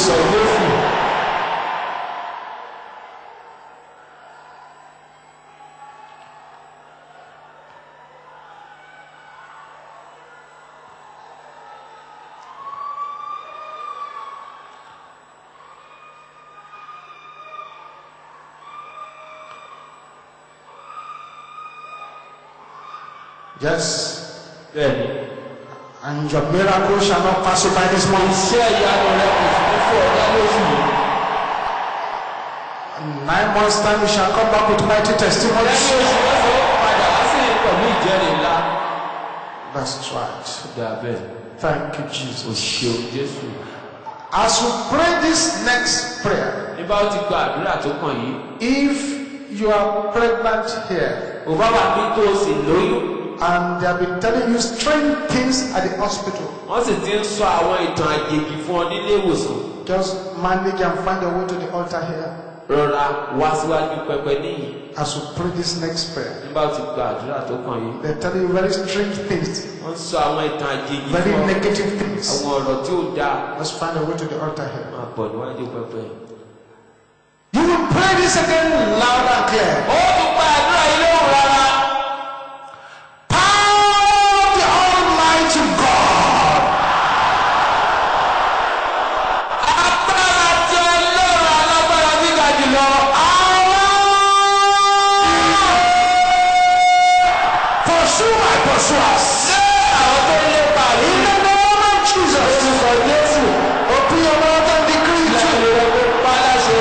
Yes, Bẹ́ẹ̀ni. and your miracle shall not pass you by this month. Iṣẹ́ ìyanu rẹ̀ kò sí ní fún ọ̀gá lóṣù yìí. In nine months' time, you shall come back with mighty Lẹ́yìn testimonies. oṣù mẹ́sàn-án ó padà wá sí pẹ̀lú ìjẹ́rìí ńlá. That's right. Dàbẹ́. Thank you, O Jesus. ṣeun Jésù. As we pray this next prayer, Nígbà ó ti gba àdúrà tó kàn yìí. if you are pregnant here Ò bá wà bí tó o sì lóyún. and they have been telling you strange things at the hospital, Wọ́n sì ti ń sọ àwọn ìtàn àjèjì fún ọ nílé ìwòsàn. just manage and find your way to the altar here. Rọra wá síwájú pẹpẹ níyì. As we pray this next prayer, Nígbà ó ti gba àdúrà tó kàn yìí. they're telling you very strange things, Wọ́n ń sọ àwọn ìtàn àjèjì very fún ọ. negative things. Àwọn ọ̀rọ̀ tí ò dáa. Let's find a way to the altar here. Máa bọ̀ níwájú pẹpẹ. You will pray this again loud and clear. Ó tún gba àdúrà yìí lóhùn rárá. Power of the Almighty God. Agbára tí Ọlọ́run alágbára gíga jùlọ. Pursue my pursuers. Ṣé àwọn tó ń lépa rí? In the name of Jesus. Orúkọ Jésù. Open your mouth and decree it. Lẹ́yìn rẹ̀ kó pa láṣẹ.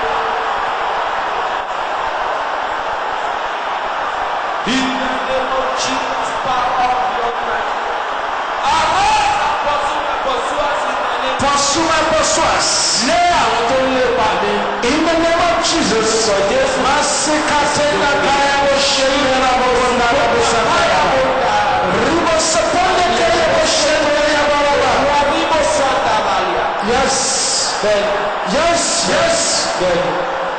In the name of Jesus, power of the Almighty. Arise and pursue my pursuers in the name of Pursue my pursuers. Lé àwọn tó ń lépa mi. In the name of Jesus. Orúkọ Jésù. Masikatenda kaya boshendera bobonda bosakaya. Ribo seponde kaya boshendera baba. Wàbíbò Santa Maria. Yes. Bẹ́ẹ̀ni. Yes. Yes. Bẹ́ẹ̀ni.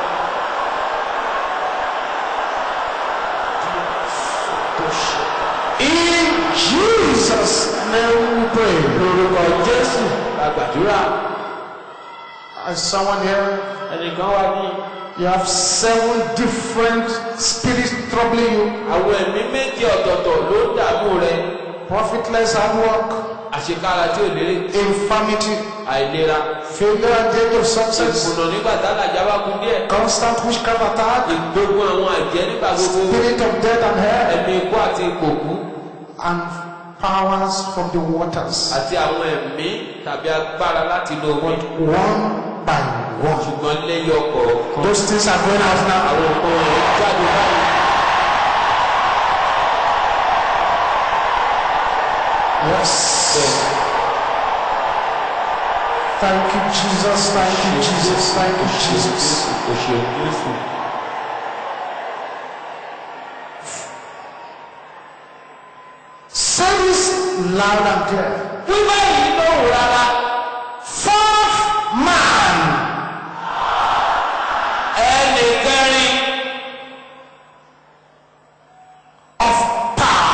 In Jesus' name we pray. Lórúkọ Jésù la gbàdúrà. There's someone here. Ẹnìkan wá ní. You have seven different spirits troubling you. Àwọn ẹ̀mí méjì ọ̀tọ̀ọ̀tọ̀ ló ń dààmú rẹ. Profitless hard work. Àṣekára tí ò lérè. Infirmity. Àìlera. Failure and danger of success. Ìkùnà nígbà tálàjà bá kú díẹ̀. Constant witchcraft attack. Ìgbógun àwọn àjẹ́ nígbà gbogbo. Spirit of death and hell. Ẹ̀mí ikú àti ìpòkú. And powers from the waters. Àti àwọn ẹ̀mí tàbí agbára láti inú omi. One by one. Ṣùgbọ́n lẹ́yìn ọkọ̀. Those things are going out now. Àwọn nǹkan wọ̀nyí jáde báyìí. Yes. Thank you, Jesus. Thank you, Jesus. Thank you, Jesus. Say this loud and clear. We might know rárá. Fourth man. Ẹnì kẹrin. Of power.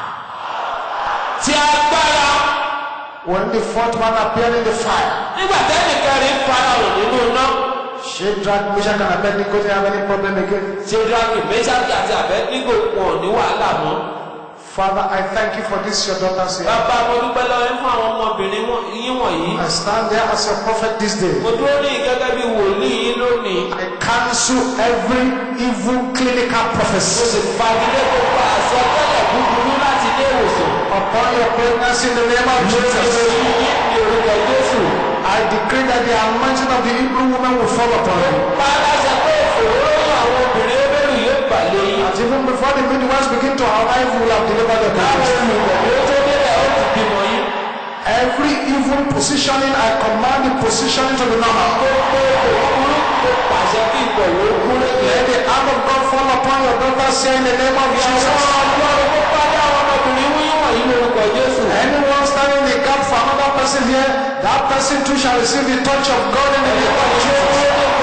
Tí agbára. When the fourth man appeared in the fire. Nígbà tẹ́nì kẹrin farahàn nínú iná. Shadrach, Meshach, and Abednego didn't have any problem again. Shadrach, Meshach àti Abednego wọn ní wàhálà mọ́. Father, I thank you for this, your daughters here. Bàbá mo dúpẹ́ lọ́wọ́ yín fún àwọn ọmọbìnrin yín wọ̀nyí. I stand there as your prophet this day. Mo dúró ní gẹ́gẹ́ bí wòlíì yín lónìí. I cancel every evil clinical Mo prophecy. sì fagilé gbogbo àsọtẹ́lẹ̀ búburú láti ilé ìwòsàn. Upon your pregnancy in the name of Jesus. Ní orúkọ Jésù. I decree that the anointing of the Hebrew woman will fall upon you. Pàdásẹ̀ pé ìfòróró àwọn obìnrin Hébérù yóò bà lé yín. That even before the midwives begin to arrive, you will have delivered your Àwọn baby. olùgbàlejò tó délẹ̀ ó ti bímọ yín. Every evil positioning, I command the positioning to be normal. Gbogbo òkúrú tó pàṣẹ kí ìbọ̀wọ̀ òkúrú Let the hand of God fall upon your daughters here in the name of Jesus. Ọlọ́run kó pàdé àwọn ọmọbìnrin wíyí wọ̀nyí lórúkọ Jésù. Anyone standing in the gap for another person here, that person too shall receive the touch of God in the name of Jesus.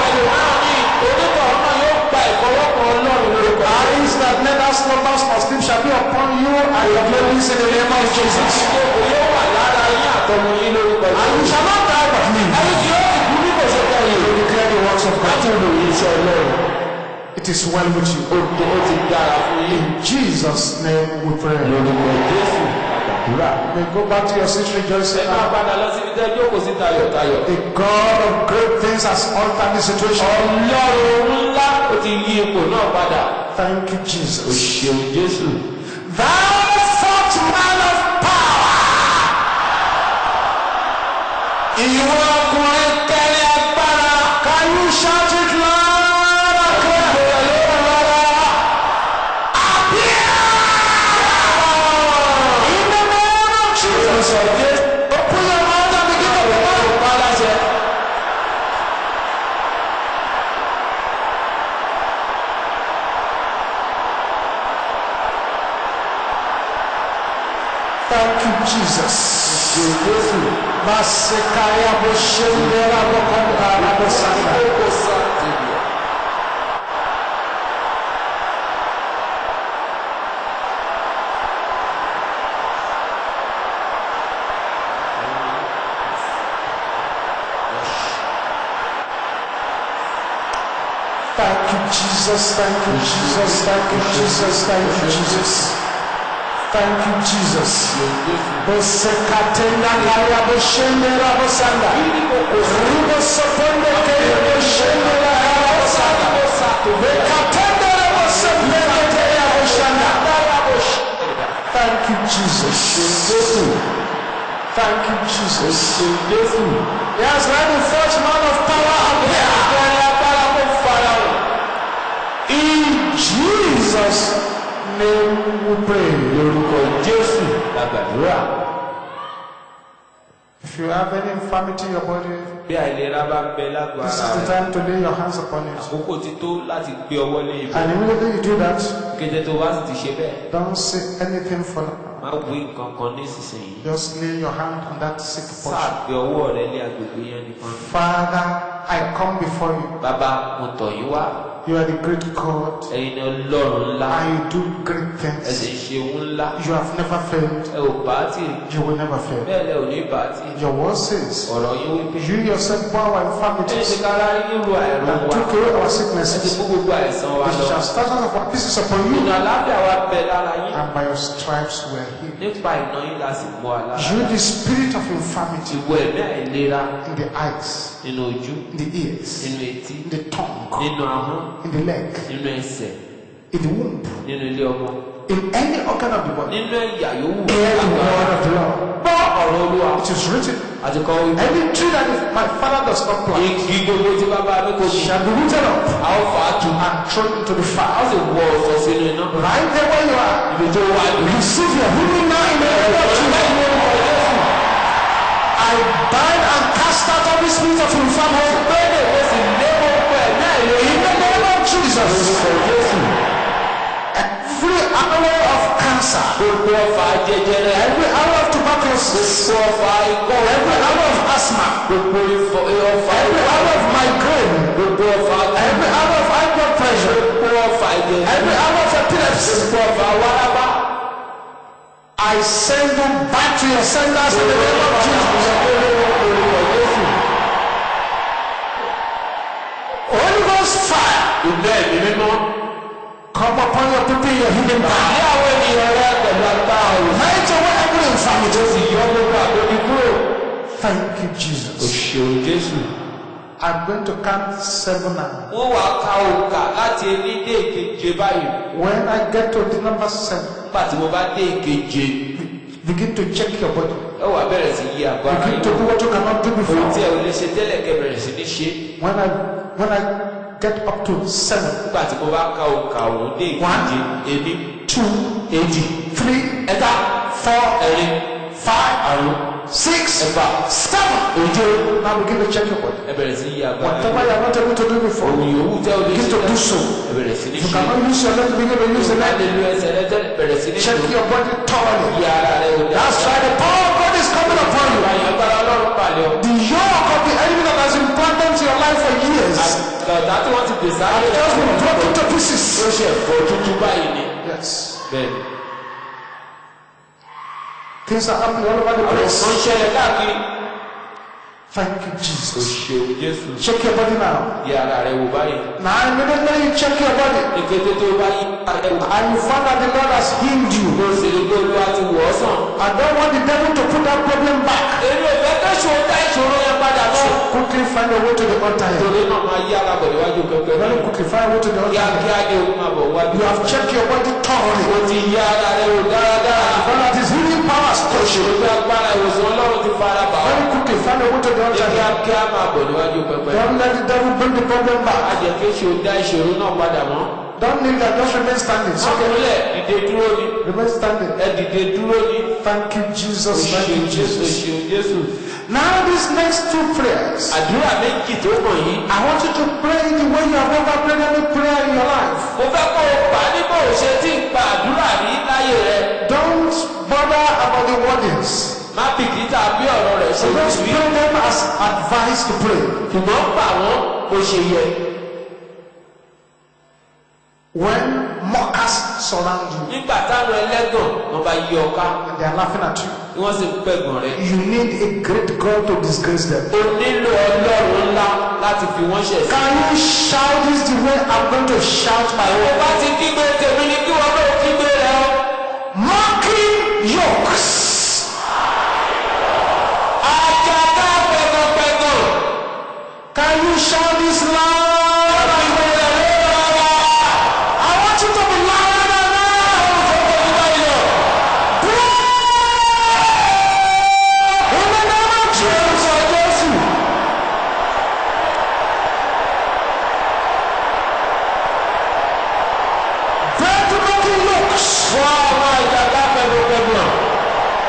Eyes that never slumber nor sleep shall be upon you and your babies in the name of Jesus. And you shall not die but live. You declare the works of God. It is well with you. In Jesus' name we pray. May go back to your seat rejoicing. The God of great things has altered the situation. Thank you, Jesus. Thou fourth man of power. Ìwọ ọkùnrin kẹrin agbára. Can you shout it loud and clear? Appear! In the name of Jesus. Open your mouth and begin to pray. Thank you, Jesus. Masekaya boshendera bokondara bosanda. Thank you, Jesus. Thank you, Jesus. Thank you, Jesus. Thank you, Jesus. Thank you, Jesus. Bosekatenda kaya boshendera bosanda. Ribo soponde kaya boshendera bosanda. Bekatenda bosendera kaya bosanda. Thank you, Jesus. Thank you, Jesus. Yes, let the first man of power appear. In Jesus' name we pray. If you have any infirmity in your body, Bí àìlera bá ń bẹ lágọ̀ọ́ this is ara the rẹ̀, time to lay your hands upon it. àkókò ti tó láti gbé ọwọ́ lé ibẹ̀. And immediately you do that, Kété tó bá sì ti ṣe bẹ́ẹ̀, don't say anything for now. má wí nǹkan kan nísinsìnyí. Just lay your hand on that sick Sáà portion. gbé ọwọ́ rẹ lé agbègbè yẹn nìkan. Father, I come before you. Bàbá, mo tọ̀ yín wá. You are the great God. Ẹ̀yin ni Ọlọ́run ńlá. And you do great Ẹ sì things. ṣe ohun ńlá. You have never failed. Ẹ ò bá tì. You will never fail. Bẹ́ẹ̀ lẹ ò ní bá tì. Your word says, Ọ̀rọ̀ yín wípé. you yourself bore our Ẹ ṣe infirmities kára yín ru àìrùn and wa. took away our Ẹ ti sicknesses. mú gbogbo àìsàn wa The lọ. chastisement of our pieces upon you, Ìnà àlàáfíà wa bẹ lára yín. and by your stripes we are healed. Nípa ìná yín la sì mọ́ alára. You, the spirit of infirmity, Ìwọ ẹ̀mí àìlera in the eyes, nínú ojú, in the ears, nínú etí, in the tongue, nínú ahọ́n, in the leg, nínú ẹsẹ̀, in the womb, nínú ilé ọmọ, in any organ of the body. nínú ẹ̀yà yòówù. Hear the word of the Lord. Gbọ́ ọ̀rọ̀ Olúwa. It is written, Àti kọ́ wípé. any tree that if my father does not plant Igi gbogbo tí bàbá mi kò ṣe. shall be rooted up A ó fà á tu. and thrown into the A ó fire. sì wọ ọ̀sọ̀ sínú iná. Right there where you are, Ibi tó wà ní. receive your healing now in the name of Jesus. I bind and cast out every spirit of infirmity Bẹ́ẹ̀ni ó sì lé gbogbo ẹ̀ náà lé. in the name of Jesus. Every arrow of cancer, Gbogbo ọfà jẹjẹrẹ. every arrow of tuberculosis, Gbogbo ọfà ikọ́. every arrow of asthma, Gbogbo ifọ̀ ọfà every ikọ́. arrow of migraine, Gbogbo ọfà every arrow of high blood pressure, Gbogbo ọfà ìdè. every arrow of epilepsy, Gbogbo ọfà wárápá. I send them back to your senders in the name of Jesus. Holy Ghost fire, Ìgbẹ́ ẹ̀mí mímọ́. come upon your people in your healing power. Ní àwọn ènìyàn rẹ pẹ̀lú agbára òun. Light away every infirmity. Sì yọ gbogbo àgbẹ̀bí kúrò. Thank you, O Jesus. ṣeun Jésù. I'm going to count seven now. Wọ́n wá ka òǹkà láti ení dé ìkeje báyìí. When I get to the number seven, Nígbà tí mo bá dé ìkeje, begin to check your body. ẹ wà bẹ̀rẹ̀ sí yí àgọ́ ara Begin yín. to do what you cannot do Ohun tí before. ẹ ò lè ṣe tẹ́lẹ̀ kẹ́ bẹ̀rẹ̀ sí ní ṣe. When I when I get up to seven, Nígbà tí mo bá ka òǹkà òun dé ìkeje, ení, two, èjì, three, ẹ̀ta, four, ẹ̀rin, five, àrún, six, ẹ̀fà, seven. òjò. Now begin to check your body. Ẹ bẹ̀rẹ̀ sí yí àgọ́ ara Whatever yín. you are not able to do before, Ohun yòówù tẹ́ ò lè begin ṣe to do tẹ́lẹ̀. so. Ẹ bẹ̀rẹ̀ sí ní If you ṣe. cannot use your leg, begin to use the Ẹ lè leg. lo ẹsẹ̀ rẹ tẹ́lẹ̀ bẹ̀rẹ̀ sí ní Check ṣe. your body thoroughly. Yí ara rẹ ò dáa. That's why the power of God is coming upon you. Ìbáyọ̀ agbára Ọlọ́run pàlẹ́ ọ. The yoke of the enemy that has been planted into your life for years Àgbàdá tí wọ́n ti pèsè has ayé just been rẹ̀ broken to ó pieces. ṣe ẹ̀fọ́ tuntun báyìí ni. Yes. Bẹ́ẹ̀ni. Things are happening all over the Àwọn place. kan ṣẹlẹ̀ káàkiri. Thank you, O Jesus. ṣeun Jésù. Check your body now. Yí ara rẹ wò báyìí. Now, immediately you check your body Ní kété tó bá yí ara rẹ wò. and you find that the Lord has healed you. Mo sì rí pé Olúwa ti wọ̀ ọ́ sàn. I don't want the devil to put that problem back. Èmi ò fẹ́ kẹ́ ṣòro dá ìṣòro yẹn padà lọ. Quickly find a way to the altar here. Torí náà máa yí alábọ̀ níwájú pẹpẹ náà. Very quickly find a way to the altar. Kíákíá ni o máa bọ̀ wájú. You have checked your body O thoroughly. ti yí ara rẹ wò dáradára. But that is healing powers touch you. Òṣèlú bí agbára ìwòsàn Ọlọ́run ti fara bà ọ́. Very quickly find a way to the Ní altar here. kíákíá máa bọ̀ níwájú pẹpẹ. Don't let the devil bring the problem Má back. jẹ́ kí ṣe o dá ìṣòro náà padà mọ́. Don't kneel there, just remain standing. It's okay. Sọ́kúnlẹ̀ dìde dúró ni. Remain standing. Ẹ dìde dúró ni. Thank you, Jesus. Thank Òṣèlú you, Jésù. Jesus. Òṣèlú Jésù. Now, these next two prayers, Àdúrà méjì tó kàn yìí. I want you to pray the way you have never prayed any prayer in your life. Mo fẹ́ kó o gbà ní bó o ṣe tí ń gba àdúrà rí láyé rẹ. Don't bother about the wordings. Má bìkítà bí ọ̀rọ̀ rẹ̀ ṣe So rí just rí. pray them as advice to pray. Ṣùgbọ́n gbà wọ́n bó ṣe yẹ. When mockers surround you Nígbà táwọn ẹlẹ́gàn wọn bá yí ọ ká, and they are laughing at you, tí wọ́n sì ń pẹ̀gàn rẹ̀. you need a great God to disgrace them. O nílò Ọlọ́run ńlá láti fi wọ́n ṣẹ̀ sí. Can you shout this the way I'm going to shout my Mo own? bá ti kígbe tèmi ni kí wọ́n náà kígbe rẹ̀ ọ́. Mocking yokes. Àjàgà pẹ̀gànpẹ̀gàn. Can you shout this loud? I want you to be louder than that. Pray in the name of Jesus. Break the mocking yokes. Wọ́n àwọn àjàgà pẹ̀gànpẹ̀gàn.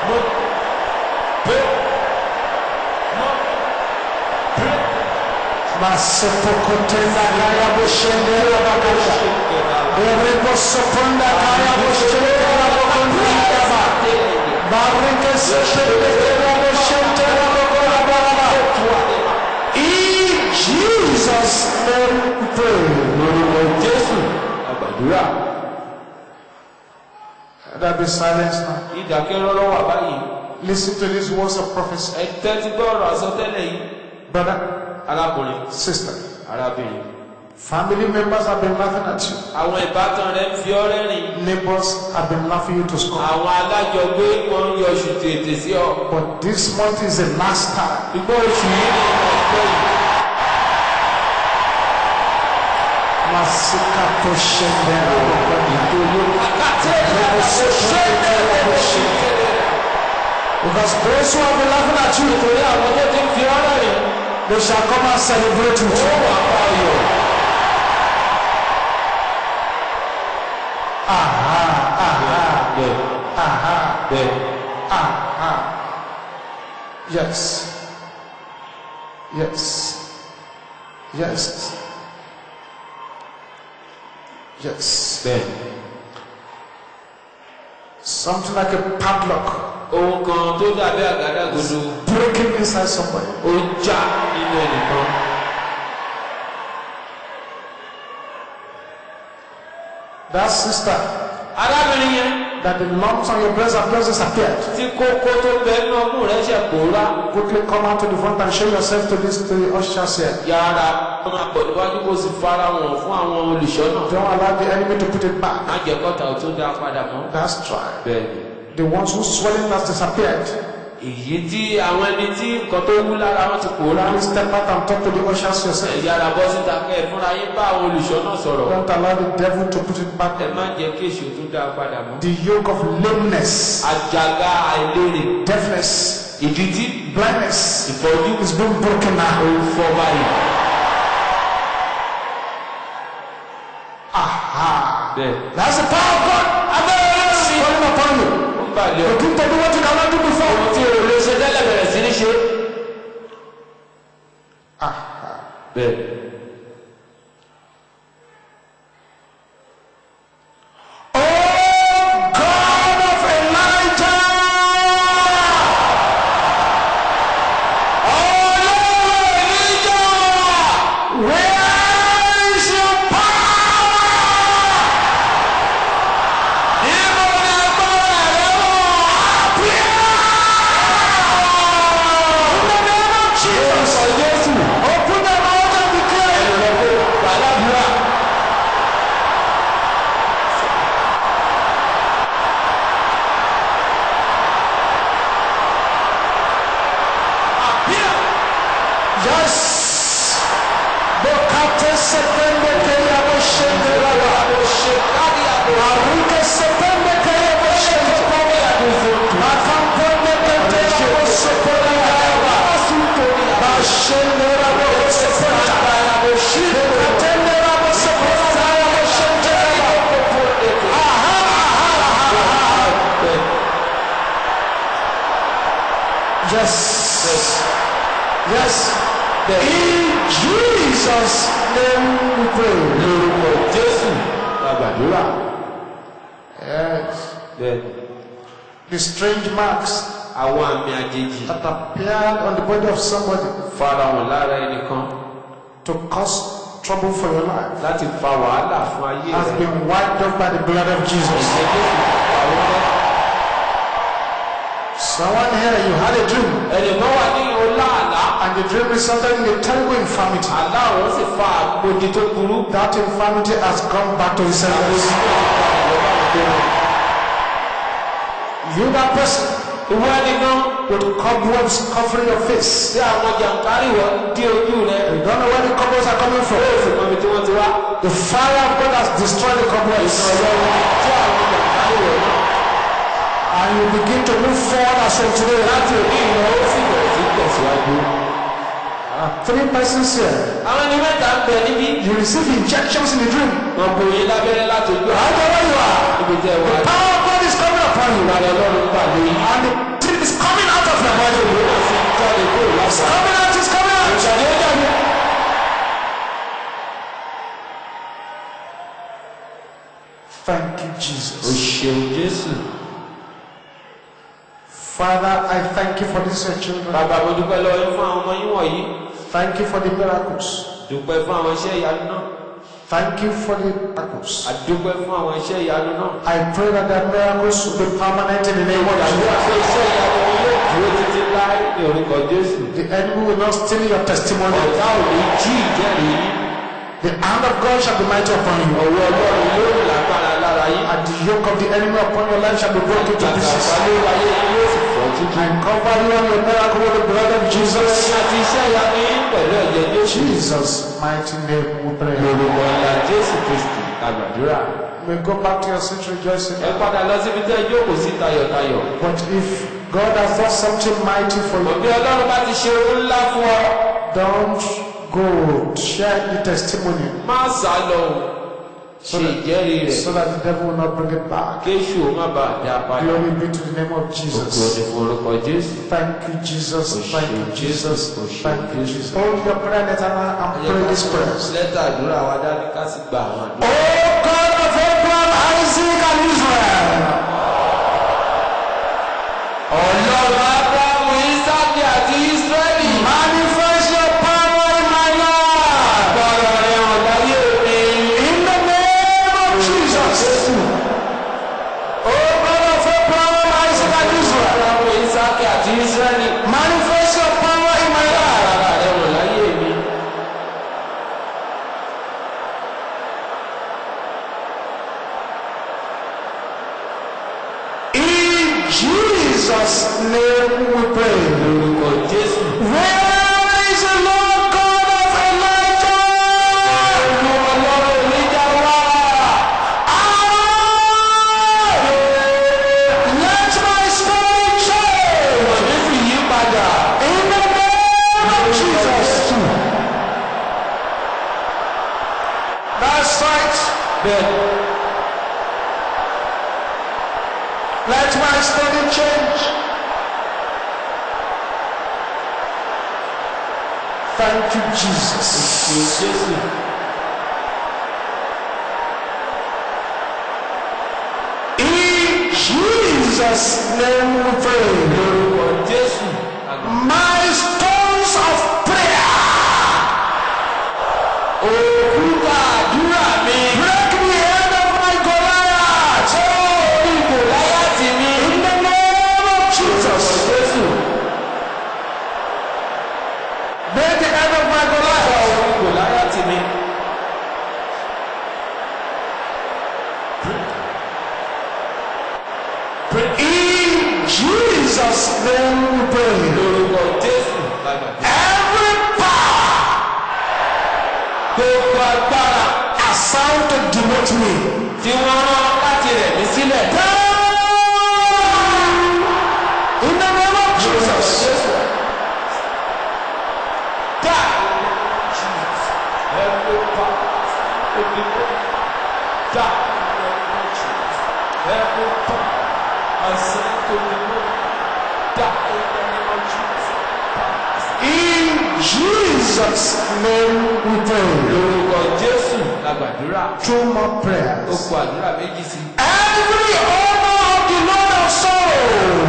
Masopokotenda kaya boshendera bakasha. Erebo soponda kaya boshendera bakondira ba. Barike shendera boshendera bakora baraba. In Jesus' name we pray. Jésù àgbàdúrà. There be silence now. Ìdákẹ́rọ́rọ́ wà báyìí. Listen to these words of prophecy. Ẹ tẹ́tí gbọ́ ọ̀rọ̀ àsọtẹ́lẹ̀ yìí. Brother, arákùnrin, sister, arábìnrin. family members have been laughing at you. Àwọn ìbátan rẹ̀ ń fi ọ́ rẹ́rìn. Neighbors have been laughing you to scorn. Àwọn alájọgbé wọn ń yọ oṣù tètè sí ọ. But this month is the last time. Ìgbọ́ oṣù yìí ni ìgbà yìí. Masika to shendera bakondira. Because those who have been laughing at you, Nítorí àwọn tó ti ń fi ọ́ rẹ́rìn. they shall come and celebrate with Ó you. wà pa ayọ̀. Aha, aha, Bẹ́ẹ̀ aha, bẹ́ẹ̀. aha. Yes. Yes. Yes. Yes. Bẹ́ẹ̀. Something like a padlock Ohun kan tó dàbí àgádágodo breaking inside somebody. ó já nínú ẹnìkan. That sister, Arábìnrin yẹn that the lumps on your breast have just disappeared. tí kókó tó bẹ nínú ọmú rẹ̀ ṣe pòórá. Quickly come out to the front and show yourself to this to the ushers here. Yára wọ́n máa pọ̀ níwájú kó sì fara wọn fún àwọn olùṣọ́nà. Don't allow the enemy to put it back. Má jẹ́ kọ́ta ò tó dá padà mọ́. That's right. Bẹ́ẹ̀ni. The ones whose swelling has disappeared. Èyí tí àwọn ẹni tí nǹkan tó wú lára wọn ti pòórá. Please step out and talk to the ushers yourself. Yára bọ́ síta kẹ́ ẹ̀ fúnra yín bá àwọn olùṣọ́nà sọ̀rọ̀. Don't allow the devil to put it back. Ẹ má jẹ́ kí èṣù tó dá padà mọ́. The yoke of lameness, Àjàgà àìlérè. deafness, Ìdítí blindness ìfọ́jú is being broken now. fọ́ báyìí. Aha. Bẹ́ẹ̀. That's the power of God. Abẹ́rẹ́ sí. Falling upon you. Ó ń bàlẹ́ ọ. Begin to do what you cannot do before. Ohun tí o lè ṣe tẹ́lẹ̀ bẹ̀rẹ̀ sí ní ṣe. Aha. Bẹ́ẹ̀. Oh God of Elijah. Ọlọ́run Èlíjà. Where is your power? Níbo ni agbára rẹ wà? Appear! In the name of Jesus. Orúkọ Jésù. Open the mouth and declare. Ẹ̀rọ gbàdúrà. Yes. Bokate sepende kaya boshende raba. Arike sepende kaya boshende raba. Makampende kete raba sepende raba. Bashende raba sepende raba. Katende raba sepende raba shende raba. Aha, aha, aha. Yes. Yes. In Jesus' name we pray. Lórúkọ Jésù la gbàdúrà. Yes. Bẹ́ẹ̀. The strange marks Àwọn àmì àjèjì that appeared on the body of somebody farahàn lára ẹnìkan to cause trouble for your life láti fa wàhálà fún ayé has rẹ̀. been wiped off by the blood of Jesus. Ẹ̀jẹ̀ Jésù pa wọ́n rẹ́. Someone here, you had a dream, Ẹnìkan wà ní ọlá àlá. and the dream resulted in a terrible infirmity. Àlá àwọn sì fa àgbòdì tó burú. That infirmity has gone back to its Àgbòdì senders. náà pa ìjọba àgbẹ̀. You, that person, Ìwọ ẹnìkan with cobwebs covering your face. tí àwọn jàǹkárì wọ̀ dí ojú rẹ̀. You don't know where the cobwebs are coming from. Ó sì mọ ibi tí wọ́n ti wá. The fire of God has destroyed the cobwebs. Ọlọ́run tí àwọn jàǹkárì wọ̀ náà. And you begin to move forward as from today. Láti òní ìlọ ó sì bẹ̀rẹ̀ sí tẹ̀síwájú. Three persons here. Àwọn ẹni mẹ́ta ń bẹ níbí. You receive injections in the dream. Wọ́n bu yín lábẹ́rẹ́ láti ojú Right where you are. Ibi tẹ́ wá. The power of God is coming upon you. Ìgbàlẹ̀ Ọlọ́run gbà lóyún. And the Jésù. Father, I thank you for these your children. Bàbá mo dúpẹ́ lọ́wọ́ yín fún àwọn ọmọ yín wọ̀nyí. Thank you for the miracles. Dúpẹ́ fún àwọn iṣẹ́ ìyanu náà. Thank you for the miracles. A dúpẹ́ fún àwọn iṣẹ́ ìyanu náà. I pray that the miracles will be permanent in the name of Àdúrà pé Jesus. iṣẹ́ ìyanu wọn yóò dúró títí láì ní orúkọ Jésù. The enemy will not steal your testimony. Ọ̀tá ò ní jí ìjẹ́rìí yín. The hand of God shall be mighty upon you. Ọwọ́ Ọlọ́run yóò rìn lágbára lára yín. And the yoke of the enemy upon your life shall be broken to Àgbàgbà pieces. ló wáyé yín yóò sì fọ́ títí. I cover you and your miracle with the blood of Jesus. Àti iṣẹ́ ìyanu yín pẹ̀lú ẹ̀jẹ̀ Jésù. Jesus' mighty name we pray. Lórúkọ ńlá Jésù Kristi àgbàdúrà. We go back to your seat rejoicing. Ẹ padà lọ síbi tẹ́ ẹ jókòó sí tayọ̀tayọ̀. But if God has done something mighty for Òbí you, Ọlọ́run bá ti ṣe ohun ńlá fún ọ. don't go. Share the testimony Má sá lọ o. Ṣe ìjẹ́rìí rẹ̀. so that the devil will not bring it back. Kéṣù má bàa dá padà. Glory be to the name of Ògo Jesus. ni fún orúkọ Jésù. Thank you, Jesus. Thank you, Jesus. Thank you, Jesus. Oh, Hold your prayer letter now and pray these prayers. Lẹ́tà àdúrà wa dání ká sì gba àwọn àdúrà. Oh God of Abraham, Isaac, and Israel. Ọlọ́run Ábúráhámù, Ísákì àti Ísírẹ́lì. Manifest your power in my life. Agbára rẹ̀ hàn láyé mi. In the name of Jesus. Oh God of Abraham, Isaac, and Israel. Ábúráhámù, Ísákì àti Ísírẹ́lì. Manifest your power in my life. Agbára rẹ̀ hàn láyé mi. In Jesus' name we pray. Lórúkọ Jésù. Where is the Lord God of Elijah? Olú Ọlọ́run Èlíjà wá. Let my story change. Òní sì yí padà. In the name of Jesus. That's right. Bẹ́ẹ̀ni. Let my story change. Thank you, Jesus. Ṣé Jésù. In Jesus' name we pray. Lórúkọ Jésù. My stones of prayer. Òkúta àdúrà mi. Break the head of my Goliath. Orí Gòláyátì mi. In the name of Jesus. Jésù. Break the head of my Goliath. Orí Gòláyátì mi. In Jesus' name we pray. Lórúkọ Jésù. Lágbàdé. Every power Gbogbo agbára assigned to demote me. tí wọ́n rán láti rẹ̀ mí sílẹ̀. Down. In the name of Jesus. Jésù. Die. Jesus. Every power. Every power. Die. Every power. Assigned to the Lord. Die in the name of Jesus. In Jesus' name we pray. Lórúkọ Jésù lágbàdúrà. Two more Ó prayers. kù àdúrà méjì sí. Every honor of the Lord of sorrow.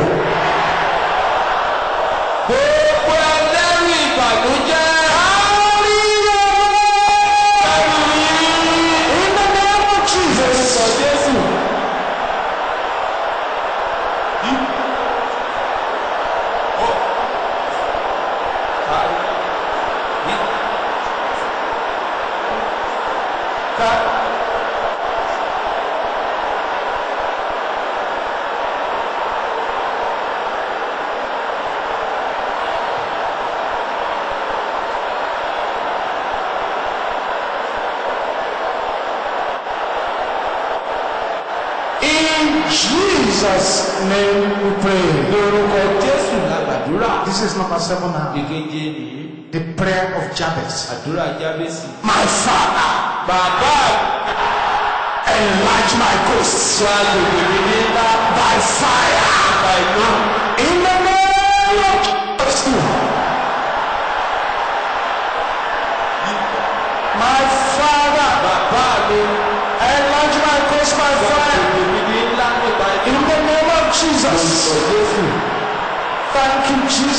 Gbogbo ẹlẹ́rù ìbànújẹ́. In the name of Jesus. Lórúkọ Jésù. In Jesus' name we pray. Lórúkọ Jésù lágbàdúrà. This is number seven now. Ìkeje nìyí. The prayer of Jabez. Àdúrà Jábésì. My Father, Bàbá enlarge my coast sọ agbègbè mi ní ńlá. by fire. Bàbá iná. In the name of Jesus. My Father, Bàbá mi enlarge my coast by sọ fire. agbègbè mi ní ńlá nípa iná.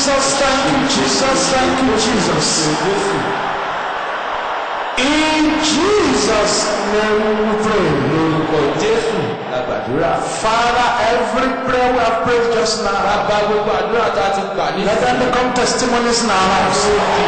Jesus, thank you, Jesus, thank you, Jesus. In Jesus' name we pray. Lórúkọ Jésù la gbàdúrà. Father, every prayer we have prayed just now, Bàbá gbogbo àdúrà tá a ti gbà ní let them become testimonies in our lives.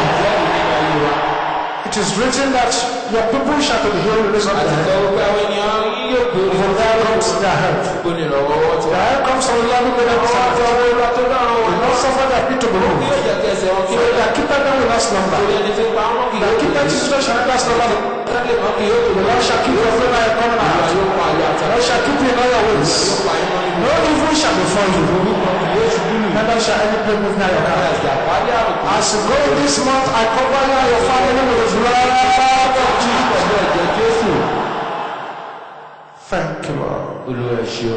It is written that your people shall be healed and raised up their head. Àtìkọ́ gbogbo àwọn ènìyàn yóò gbòòrò. For there comes their help. Gbogbo ní ìrànwọ́ tí Their wọ́n. help comes from the Lord who made them Àwọn àti stand. ọwọ́ ìlú tó dára Will wọn. not suffer their feet to be moved. Yóò jẹ́ kí ẹsẹ̀ wọn kí So ó their keeper them will not slumber. Torí ẹni tí ń pa wọn kì Their yóò keeper gbòòrò. children shall never slumber. Tẹ́lẹ̀ kan kì yóò The gbòòrò. Lord shall keep your favor and coming Ìwà out. yóò pa ayé The àtàwọn. Lord shall keep you in all your ways. Yóò pa iná nínú. No evil shall befall you. Orúkọ kì yóò ṣubú lù. Neither shall any plague move near your camp. Ẹ̀sẹ̀ àpárí àrùn kì As you go in this month, I cover you and your family with the blood of Jesus. pẹ̀lú ẹ̀jẹ̀ Jésù. Thank you, Lord. Olúwa ẹ ṣeun.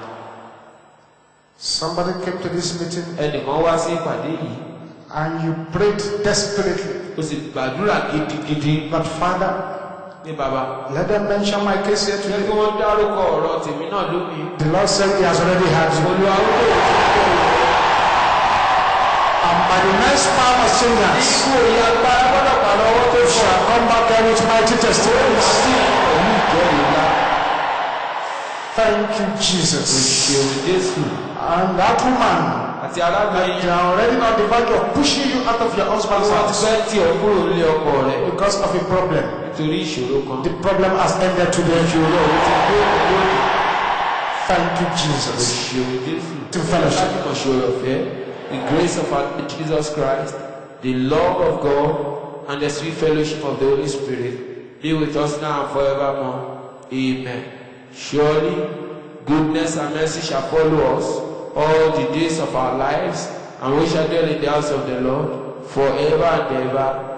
Somebody came to this meeting Ẹnìkan wá sí ìpàdé yìí. and you prayed desperately. Ó sì gbàdúrà gidigidi. But Father, Ní bàbá. let them mention my case here Ṣé kí today. wọ́n dárúkọ ọ̀rọ̀ tèmi náà lónìí? The Lord said He has already had you. Olúwa ó lè And by the next power of singers, ikú òye agbára gbọ́dọ̀ pàrọ̀ ọwọ́ tó you fọ́. shall come back there with mighty testimonies. Sí pẹ̀lú ìjẹ́rìí ńlá. Thank you, Jesus. Ìṣèwò Jésù And that woman, àti arábìnrin they are already on the verge of pushing you out of your husband's wọ́n ti house fẹ́ tì ọ́ kúrò nílé ọkọ rẹ̀ because of a problem. nítorí ìṣòro kan. The problem has ended today. Ìṣòro ọ̀hún ti gbé òkú. Thank you, Jesus. Ìṣèwò Jésù. To fellowship. Láti kàn ṣòro ọ̀fẹ́. The grace of our Lord Jesus Christ, the love of God, and the sweet fellowship of the Holy Spirit be with us now and forevermore. Amen. Surely, goodness and mercy shall follow us all the days of our lives, and we shall dwell in the house of the Lord forever and ever.